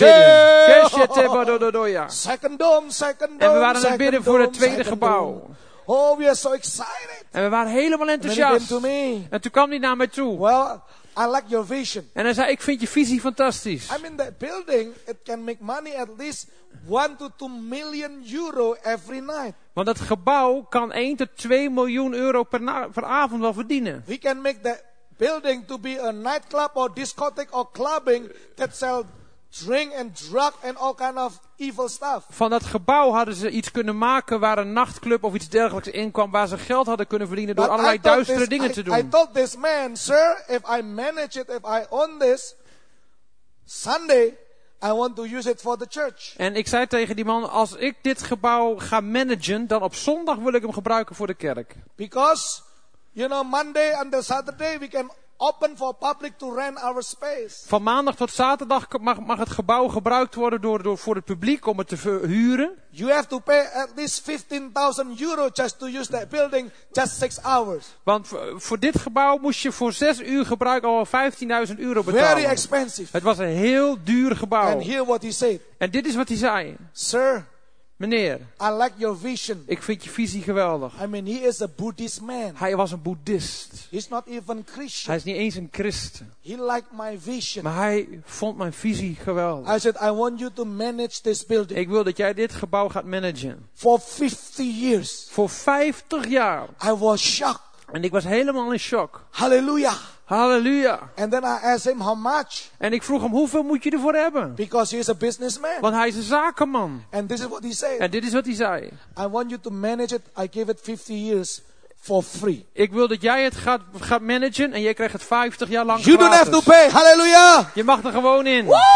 bidden. Second dome, second dome. En we waren aan het second bidden voor het dome, tweede second gebouw. dome. Oh, we are so excited. En we waren helemaal And then he came enthousiast. to me. En toen kwam hij naar mij toe. Well, I like your vision. En hij zei, ik vind je visie fantastisch. I mean, that building, it can make money at least 1 to 2 million euro every night. Want dat gebouw kan 1 tot 2 miljoen euro per avond wel verdienen. We can make that building to be a nightclub or discotheque or clubbing that sell drink and drug and all kind of evil stuff. Van dat gebouw hadden ze iets kunnen maken waar een nachtclub of iets dergelijks in kwam. Waar ze geld hadden kunnen verdienen door But allerlei I told duistere dingen te I doen. told this man, sir, if I manage it, if I own this, Sunday, I want to use it for the church. En ik zei tegen die man, als ik dit gebouw ga managen, dan op zondag wil ik hem gebruiken voor de kerk. Because, you know, Monday until Saturday, we can open for public to rent our space. Van maandag tot zaterdag mag het gebouw gebruikt worden voor het publiek om het te verhuren. You have to pay at least 15,000 euro just to use that building, just 6 hours. Want voor dit gebouw moest je voor 6 uur gebruik al 15.000 euro Very betalen. expensive. Het was een heel duur gebouw. And hear what he said. En dit is wat hij zei. Sir, meneer, I like your vision. ik vind je visie geweldig. I mean, he is a Buddhist man. Hij was een boeddhist. He's not even Christian. Hij is niet eens een christen. He liked my vision. Maar hij vond mijn visie geweldig. I said, I want you to manage this building. Ik wil dat jij dit gebouw gaat managen. For 50 years. Voor 50 jaar. I was shocked. En ik was helemaal in shock. Hallelujah. Halleluja. And then I asked him how much. En ik vroeg hem, hoeveel moet je ervoor hebben? Because he is a businessman. Want hij is een zakenman. And this is what he said. En dit is wat hij zei. I want you to manage it. I give it 50 years for free. Ik wil dat jij het gaat managen en jij krijgt het 50 jaar lang You don't gratis. have to pay. Hallelujah. Je mag er gewoon in. Woo!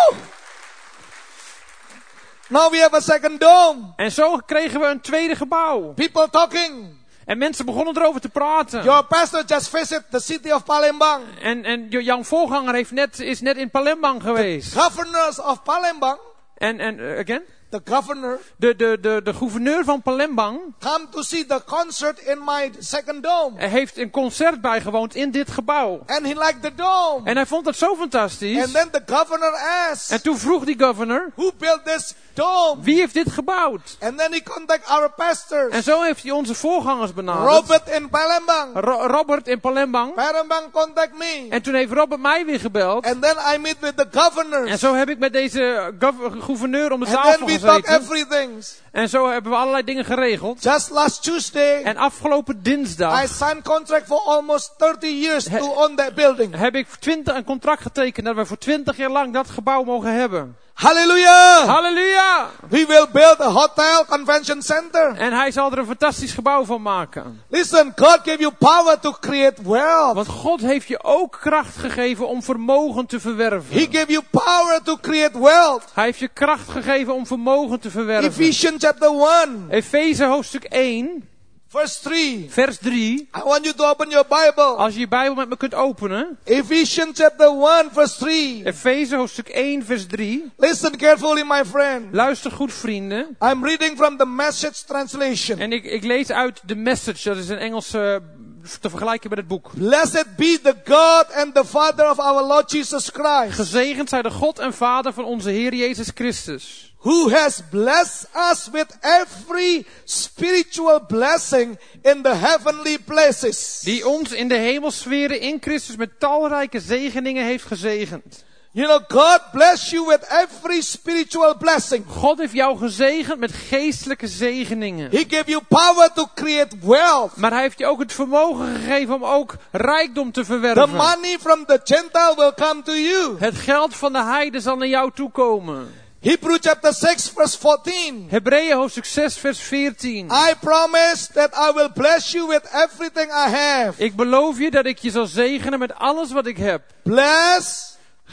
Now we have a second dome. En zo kregen we een tweede gebouw. People talking. En mensen begonnen erover te praten. Your pastor just visited the city of Palembang. En jouw voorganger is net in Palembang geweest. Governors of Palembang. Again? The governor. De gouverneur van Palembang. Come to see the concert in my second dome. Hij heeft een concert bijgewoond in dit gebouw. And he liked the dome. En hij vond dat zo fantastisch. And then the governor asked. En toen vroeg die governor. Who built this dome? Wie heeft dit gebouwd? And then he contacted our pastors. En zo heeft hij onze voorgangers benaderd. Robert in Palembang. Robert in Palembang. Palembang contact me. En toen heeft Robert mij weer gebeld. And then I meet with the governors. En zo heb ik met deze gouverneur om de And tafel then we talk gezeten. everything. En zo hebben we allerlei dingen geregeld. Just last Tuesday. En afgelopen dinsdag I signed contract for almost 30 years to own that building. heb ik een contract getekend dat we voor 20 jaar lang dat gebouw mogen hebben. Hallelujah! Halleluja! We will build a hotel convention center. En hij zal er een fantastisch gebouw van maken. Listen, God gave you power to create wealth. Want God heeft je ook kracht gegeven om vermogen te verwerven. He gave you power to create wealth. Hij heeft je kracht gegeven om vermogen te verwerven. Ephesians chapter 1. Efeze hoofdstuk 1. Verse 3. Vers 3. I want you to open your Bible. Als je je Bijbel met me kunt openen. Ephesians chapter 1 verse 3. Efeze hoofdstuk 1 vers 3. Listen carefully, my friend. Luister goed, vrienden. I'm reading from the Message translation. En ik lees uit The Message. Dat is een Engelse te vergelijken met het boek. Blessed be the God and the Father of our Lord Jesus Christ. Gezegend zij de God en Vader van onze Heer Jezus Christus. Who has blessed us with every spiritual blessing in the heavenly places. Die ons in de hemelsferen in Christus met talrijke zegeningen heeft gezegend. You know, God bless you with every spiritual blessing. God heeft jou gezegend met geestelijke zegeningen. He gave you power to create wealth. Maar hij heeft je ook het vermogen gegeven om ook rijkdom te verwerven. The money from the Gentile will come to you. Het geld van de heiden zal naar jou toekomen. Hebrews chapter 6 verse 14. Hebreeën hoofdstuk 6 vers 14. I promise that I will bless you with everything I have. Ik beloof je dat ik je zal zegenen met alles wat ik heb. Bless.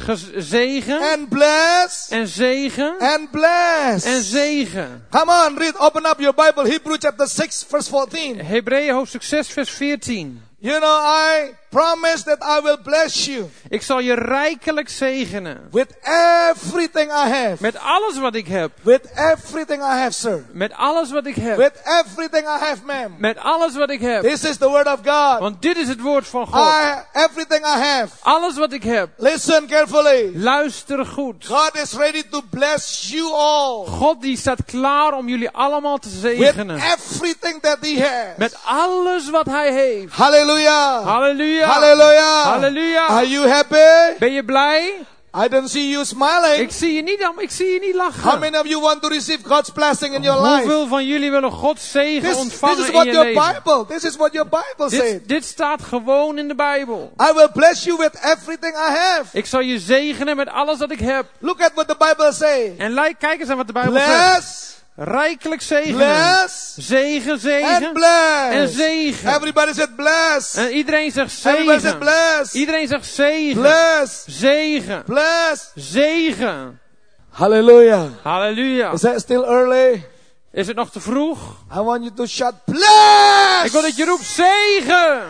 Zegen. And bless. En zegen. And bless. En zegen. Come on, read, open up your Bible. Hebrews chapter 6 verse 14. Hebreeën hoofdstuk 6 vers 14. You know, I promise that I will bless you. Ik zal je rijkelijk zegenen. With everything I have. Met alles wat ik heb. With everything I have, sir. Met alles wat ik heb. With everything I have, ma'am. Met alles wat ik heb. This is the word of God. Want dit is het woord van God. Everything I have. Alles wat ik heb. Listen carefully. Luister goed. God is ready to bless you all. God die staat klaar om jullie allemaal te zegenen. With everything that he has. Met alles wat hij heeft. Hallelujah. Halleluja. Hallelujah. Halleluja. Are you happy? Ben je blij? I don't see you smiling. Ik zie je niet lachen. How many of you want to receive God's blessing in your life? Hoeveel van jullie willen Gods zegen ontvangen this is in what je your leven? Bible. This is what your Bible says. Dit staat gewoon in de Bijbel. I will bless you with everything I have. Ik zal je zegenen met alles wat ik heb. Look at what the Bible says. En kijk eens aan wat de Bijbel Bless. zegt. Rijkelijk zegenen. Bless. Zegen. And bless. En zegen. Everybody said bless. En iedereen zegt Everybody said zegen. bless. Iedereen zegt zegen. Bless. Zegen. Bless. Zegen. Hallelujah. Halleluja. Is that still early? Is het nog te vroeg? I want you to shout bless. Ik wil dat je roept zegen.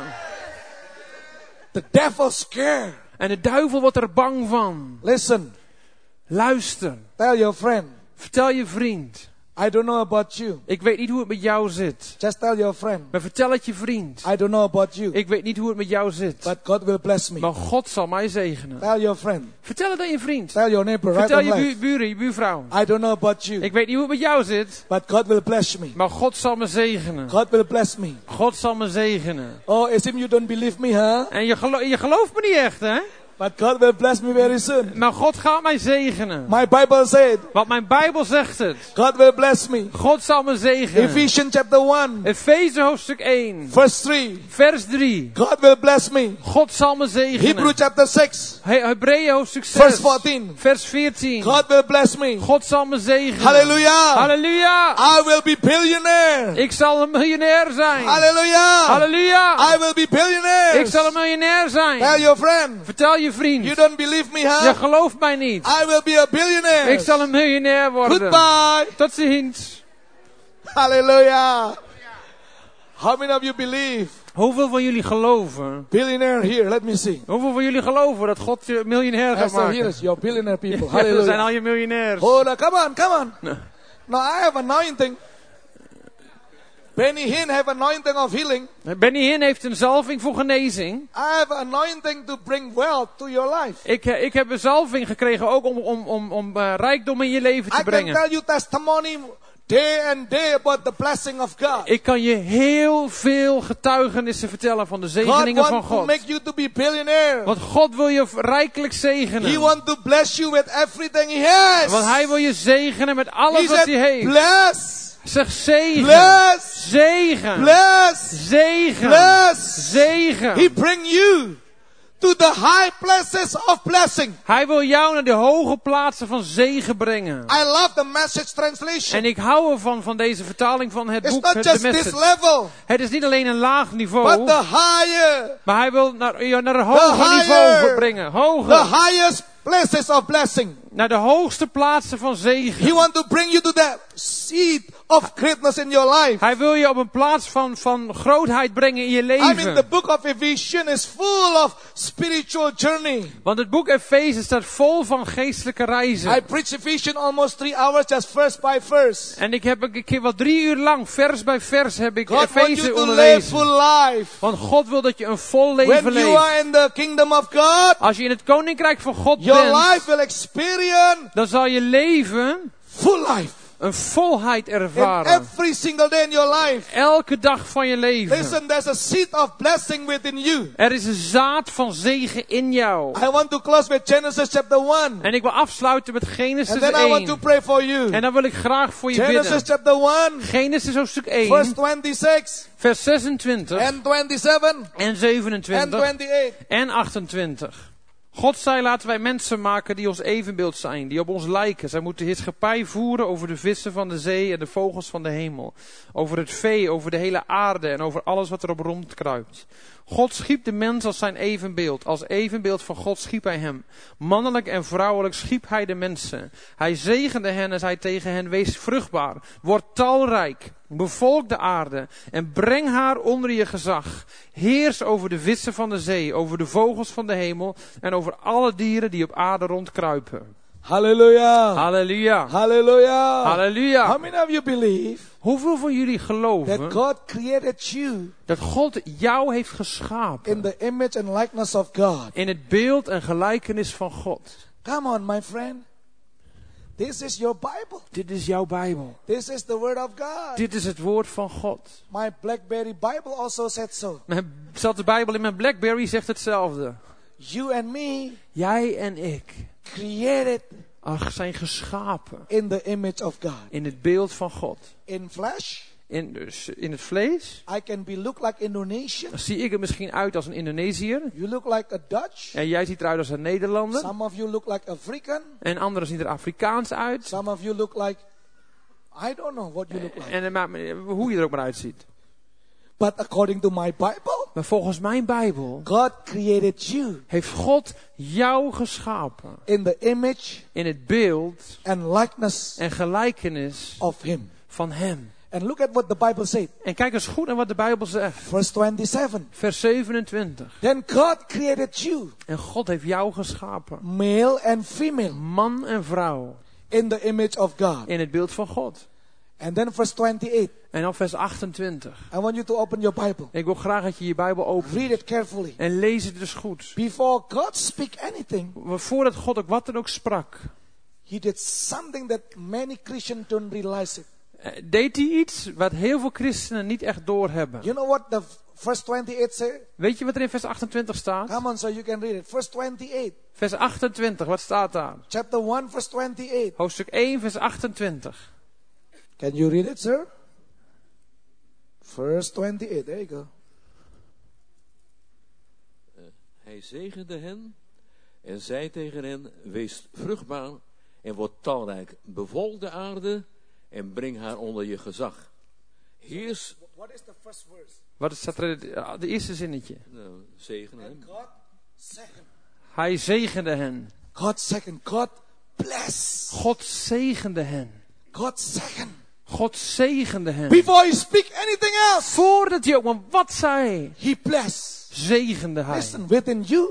The devil's scared. En de duivel wordt er bang van. Listen. Luister. Tell your friend. Vertel je vriend. I don't know about you. Ik weet niet hoe het met jou zit. Just tell your friend. Maar vertel het je vriend. I don't know about you. Ik weet niet hoe het met jou zit. But God will bless me. Maar God zal mij zegenen. Tell your friend. Vertel het aan je vriend. Tell your neighbor right Vertel and je left. buren, je buurvrouw. I don't know about you. Ik weet niet hoe het met jou zit. But God will bless me. Maar God zal me zegenen. God will bless me. God zal me zegenen. Oh, it seems you don't believe me, huh? En je gelooft me niet echt, hè? But God will bless me very soon. Maar God gaat mij zegenen. My Bible said, Want mijn Bijbel zegt het. God will bless me. God zal me zegenen. Ephesians chapter 1, Efeze hoofdstuk 1. verse 3. Vers 3. God will bless me. God zal me zegenen. Hebrews chapter 6, Hebreeën hoofdstuk 6. verse 14. Vers 14. God will bless me. God zal me zegenen. Hallelujah. Halleluja. I will be billionaire. Ik zal een miljonair zijn. Hallelujah. Halleluja. I will be billionaire. Ik zal een miljonair zijn. Tell your friend. Vertel je vriend. You don't believe me, Je huh? gelooft mij niet. I will be a billionaire. Ik zal een miljonair worden. Goodbye. Tot ziens. Hallelujah. How many of you believe? Hoeveel van jullie geloven? Billionaire here, let me see. Hoeveel van jullie geloven dat God je miljonair gaat So here maken? is your billionaire people. Ja, dat zijn al Hallelujah. je miljonairs. Hold on, come on, come on. No. Now I have anointing. Benny Hinn have anointing of healing. Benny Hinn heeft een zalving voor genezing. I have anointing to bring wealth to your life. Ik heb een zalving gekregen ook om rijkdom in je leven te I can brengen. tell you testimony day and day about the blessing of God. Ik kan je heel veel getuigenissen vertellen van de God zegeningen van wants to God. make you to be billionaire. Want God wil je rijkelijk He zegenen. wants to bless you with everything he has. Want hij wil je zegenen met alles He wat said, hij heeft. bless, Zeg zegen. bless, Zegen. bless, Zegen. bless. Zegen. He bring you to the high places of blessing. Hij wil jou naar de hoge plaatsen van zegen brengen. I love the Message translation. En ik hou ervan van deze vertaling van het It's boek, not de just this Message. level, Het is niet alleen een laag niveau, but the higher, maar hij wil je naar een hoger niveau brengen. the Hoger. highest places of blessing. Naar de hoogste plaatsen van zegen. He wants to bring you to the seat of greatness in your life. Hij wil je op een plaats van grootheid brengen in je I mean, the leven. book of Ephesians is full of spiritual journey. Want het boek Efeze staat vol van geestelijke I reizen. preach Ephesians almost 3 hours, just verse by verse. En ik heb een keer wel 3 uur lang, vers bij vers, heb ik God wants Efeze you to live onderwezen. full life. Want God wil dat je een vol leven When you leeft. are in the kingdom of God, Als je in het koninkrijk van God your bent, life will experience dan zal je leven full life. een volheid In ervaren. every single day in your life. Elke dag van je leven. Listen, there's a seed of blessing within you. Er is een zaad van zegen in jou. I want to close with Genesis chapter 1. En ik wil afsluiten met And Genesis then I want to 1. pray for you. En dan wil ik graag voor je Genesis bidden. chapter 1, Genesis hoofdstuk verse 1, 26 vers 26 and 27 en and 27 28. en 28. God zei, laten wij mensen maken die ons evenbeeld zijn, die op ons lijken. Zij moeten heerschappij voeren over de vissen van de zee en de vogels van de hemel. Over het vee, over de hele aarde en over alles wat erop rondkruipt. God schiep de mens als zijn evenbeeld. Als evenbeeld van God schiep hij hem. Mannelijk en vrouwelijk schiep hij de mensen. Hij zegende hen en zei tegen hen, wees vruchtbaar, word talrijk, bevolk de aarde en breng haar onder je gezag. Heers over de vissen van de zee, over de vogels van de hemel en over alle dieren die op aarde rondkruipen. Hallelujah. Halleluja. Hallelujah. Halleluja. How many of you believe Hoeveel van jullie that geloven God created you dat God jou heeft geschapen in the image and likeness of God? in het beeld en gelijkenis van God? Come on, my friend. This is your Bible. Dit is jouw Bijbel. This is the word of God. Dit is het woord van God. My BlackBerry Bible also said so. Zelfs de Bijbel in mijn BlackBerry zegt hetzelfde. You and me Jij en ik created zijn geschapen in the image of God. in het beeld van God. In flesh, In het vlees I can be look like Indonesian. dan zie ik er misschien uit als een Indonesiër. You look like a Dutch. En jij ziet eruit als een Nederlander. Some of you look like African. En anderen zien er Afrikaans uit. Some of you look like, I don't know what you look like. En hoe je er ook maar uitziet. But according to my Bible, Maar volgens mijn Bijbel God created you heeft God jou geschapen in the image in het beeld and likeness en gelijkenis of Him. van Hem. And look at what the Bible said. En kijk eens goed naar wat de Bijbel zegt. Verse 27. Vers 27. Then God created you, En God heeft jou geschapen. male and female, Man en vrouw. in the image of God. In het beeld van God. And then verse 28. En dan vers 28. I want you to open your Bible. Ik wil graag dat je je Bijbel opent. Read it carefully. En lees het dus goed. Before God speak anything, Voordat God ook wat dan ook sprak, He did something that many Christians don't realize it. deed hij iets wat heel veel christenen niet echt doorhebben. You know what the verse 28 say? Weet je wat er in vers 28 staat? Come on, so you can read it. Verse 28. Vers 28, wat staat daar? Chapter 1, verse 28. Hoofdstuk 1, vers 28. Can you read it, sir? Verse 28. There you go. Hij zegende hen en zei tegen hen, wees vruchtbaar en word talrijk. Bevolk de aarde en breng haar onder je gezag. Heers... What is the first verse? Wat staat er in het eerste zinnetje? Nou, zegen hem. God second. Hij zegende hen. God second. God bless. God zegende hen. God second. God zegende hen. Before He speak anything else, Voordat hij ook maar wat zei, He bless. zegende hij. Listen, within you,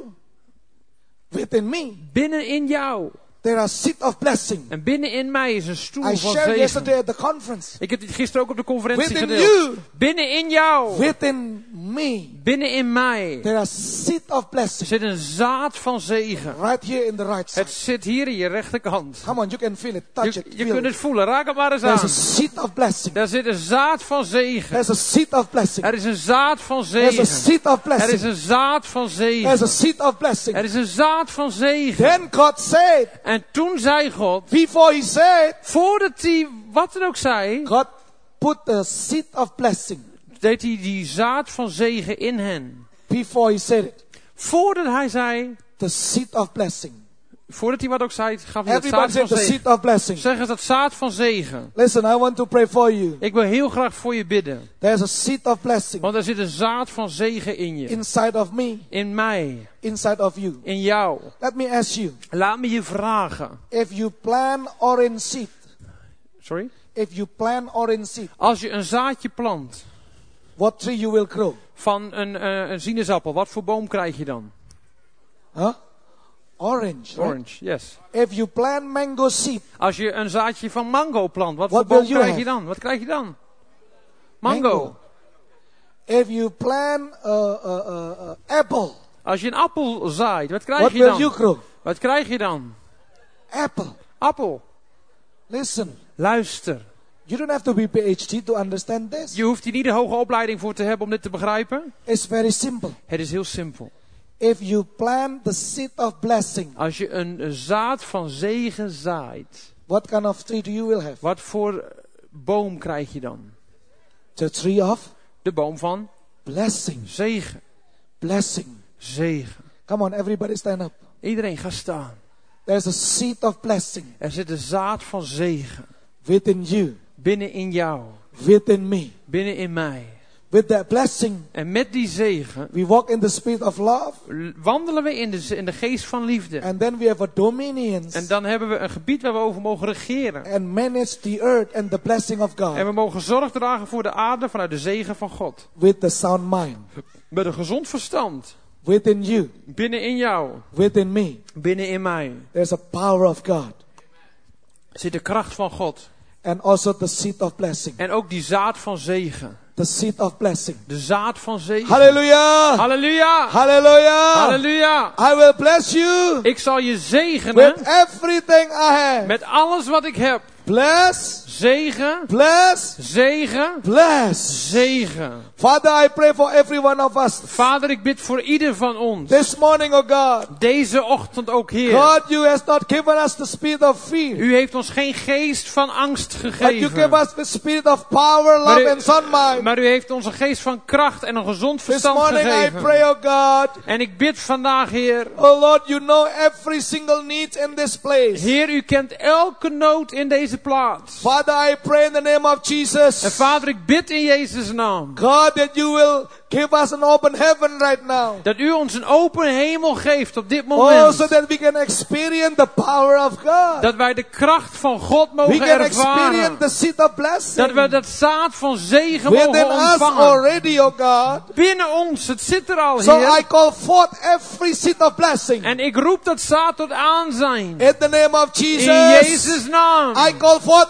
within me, Binnenin jou there are seed of blessing. en binnenin mij is een stoel I van shared yesterday zegen. at the conference. Ik heb dit gisteren ook op de conferentie Within gedeeld. you, Binnenin jou, within me, binnenin mij there are seed of blessing. zit een zaad van zegen. Right here in the right side. Het zit hier in je rechterkant. Come on, you can feel it. Touch it. Je Feel kunt it. het voelen. Raak het maar eens There's a aan. seed of blessing. Daar zit een zaad van zegen. There's a seed of blessing. Er is een zaad van There's a zegen. seed of Er is blessing. een zaad van There's zegen. a seed of blessing. Er is een zaad van zegen. Then God said, En toen zei God, before He said, voordat hij wat dan ook zei, God put the seed of blessing. deed hij die zaad van zegen in hen. Before He said it, Voordat hij zei, the seed of blessing. voordat hij wat ook zei, gaf hij dat Everybody zaad say van the zegen. seed of blessing. Zeg eens dat zaad van zegen. Listen, I want to pray for you. Ik wil heel graag voor je bidden. There's a seed of blessing Want er zit een zaad van zegen in je. inside of me, In mij. inside of you. In jou. Let me ask you, Laat me je vragen. if you plant orange seed, Sorry? if you plant orange seed, Als je een zaadje plant what tree you will grow? van een sinaasappel, wat voor boom krijg je dan? Huh? Orange. Right? Orange, yes. If you plant mango seed, Als je een zaadje van mango plant, wat What voor boom will you krijg je have? dan? Wat krijg je dan? Mango. Mango. If you plant apple, Als je een appel zaait, wat krijg what je will dan? you grow? Wat krijg je dan? Apple. Appel. Listen, Luister. you don't have to be PhD to understand this. Je hoeft hier niet de hoge opleiding voor te hebben om dit te begrijpen. It's very simple. Het is heel simpel. If you plant the seed of blessing, Als je een zaad van zegen zaait, what kind of tree do you will have? wat voor boom krijg je dan? The tree of De boom van blessing. zegen. Blessing. Zegen. Come on, everybody stand up. Iedereen gaat staan. There's a seed of blessing Er zit een zaad van zegen. within you, Binnenin jou. within me. Binnenin mij. With that blessing, En met die zegen we walk in the spirit of love, wandelen we in de geest van liefde. and then we have a dominion En dan hebben we een gebied waar we over mogen regeren. and manage the earth and the blessing of En God we mogen zorg dragen voor de aarde vanuit de zegen van God. with the sound mind. Met een gezond verstand. Within you, Binnenin jou. within me, Binnenin mij. there's a power of God Zit de kracht van God. and also the seed of blessing. En ook die zaad van zegen. The seed of blessing. De zaad van zegen. Hallelujah! Halleluja. Hallelujah! Halleluja. I will bless you Ik zal je zegenen with everything I have. met alles wat ik heb. Bless, Zegen. bless, Zegen. bless. Zegen. Father, I pray for every one of us. Vader, ik bid voor ieder van ons. This morning, oh God. Deze ochtend ook, Heer. God, you has not given us the spirit of fear. U heeft ons geen geest van angst But you give gegeven. us the spirit of power, love, and sound mind. Maar u heeft ons een geest van kracht en een gezond This verstand morning I gegeven. pray, oh God. En ik bid vandaag, Heer. Oh Lord, you know every single need in this place. Heer, u kent elke nood in deze plaats. Father, I pray in the name of Jesus. En Vader, ik bid in Jezus' naam. God, that you will give us an open heaven right now. Dat u ons een open hemel geeft op dit Oh, moment. so that we can experience the power of God. Dat wij de kracht van God We mogen can experience ervaren. the seed of blessing. Dat we dat zaad van zegen Within mogen us ontvangen. already, oh God. Binnen ons, het zit er al, So Heer. I call forth every seed of blessing. En ik roep dat zaad tot aanzijn. In the name of In Jesus. Jezus' naam. I call forth in the name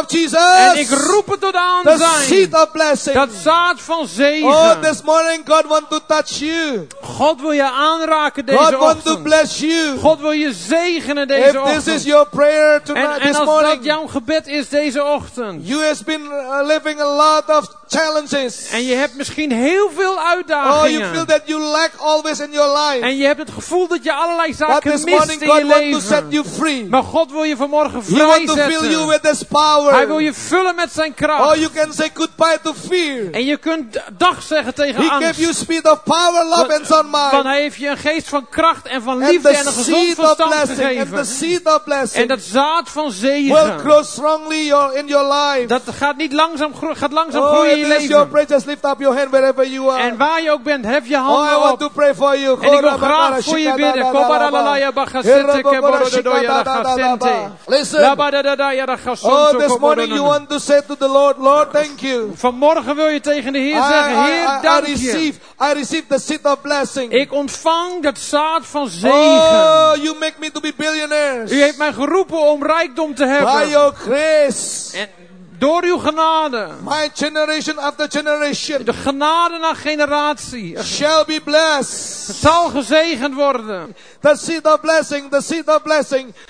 of Jesus. En ik roep het tot The aanzijn. seed of blessing. Dat zaad van Oh, zegen. this morning God wants to touch you. God wil je aanraken God deze wants to ochtend. bless you. God wil je zegenen If deze this is ochtend. your prayer tonight, En this als dat morning, jouw gebed is deze ochtend. you has been living a lot of challenges. En je hebt misschien heel veel Oh, you feel uitdagingen. that you lack always in your life. En je hebt het gevoel dat je allerlei But zaken this mist morning in God je wants to set leven. you free. Maar God wil je vanmorgen He wants to fill you vrijzetten. with His power. Hij wil je vullen met zijn Oh, kracht. you can say goodbye to fear. En je kunt dag zeggen tegen He gave angst. you spirit of power, love, and sound Want mind. hij heeft je een geest van kracht en van And liefde the en een gezond seed of verstand blessing, and the gegeven. seed of En blessing dat zaad van will zegen, grow strongly in your life. dat gaat niet langzaam, gaat langzaam Oh, groeien in if je this is your leven. prayer, just lift up your hand wherever you are. En waar je ook bent, hef je Oh, I handen want op. to pray for you. En ik wil graag voor je bidden. Kobaralaya bagasete keborododoya rachasente. Listen. Labadadadaya Oh, rachasonto this morning you koborododo. want to say to the Lord, Lord, thank you. Vanmorgen wil je tegen de Heer zeggen, Heer, dank je. I receive the seed of blessing. Ik ontvang dat zaad van zegen. Oh, you make me to be billionaires. U heeft mij geroepen om rijkdom te By hebben. your grace. En door uw genade, My generation after generation de genade naar generatie, shall be blessed. zal gezegend worden. The seed of blessing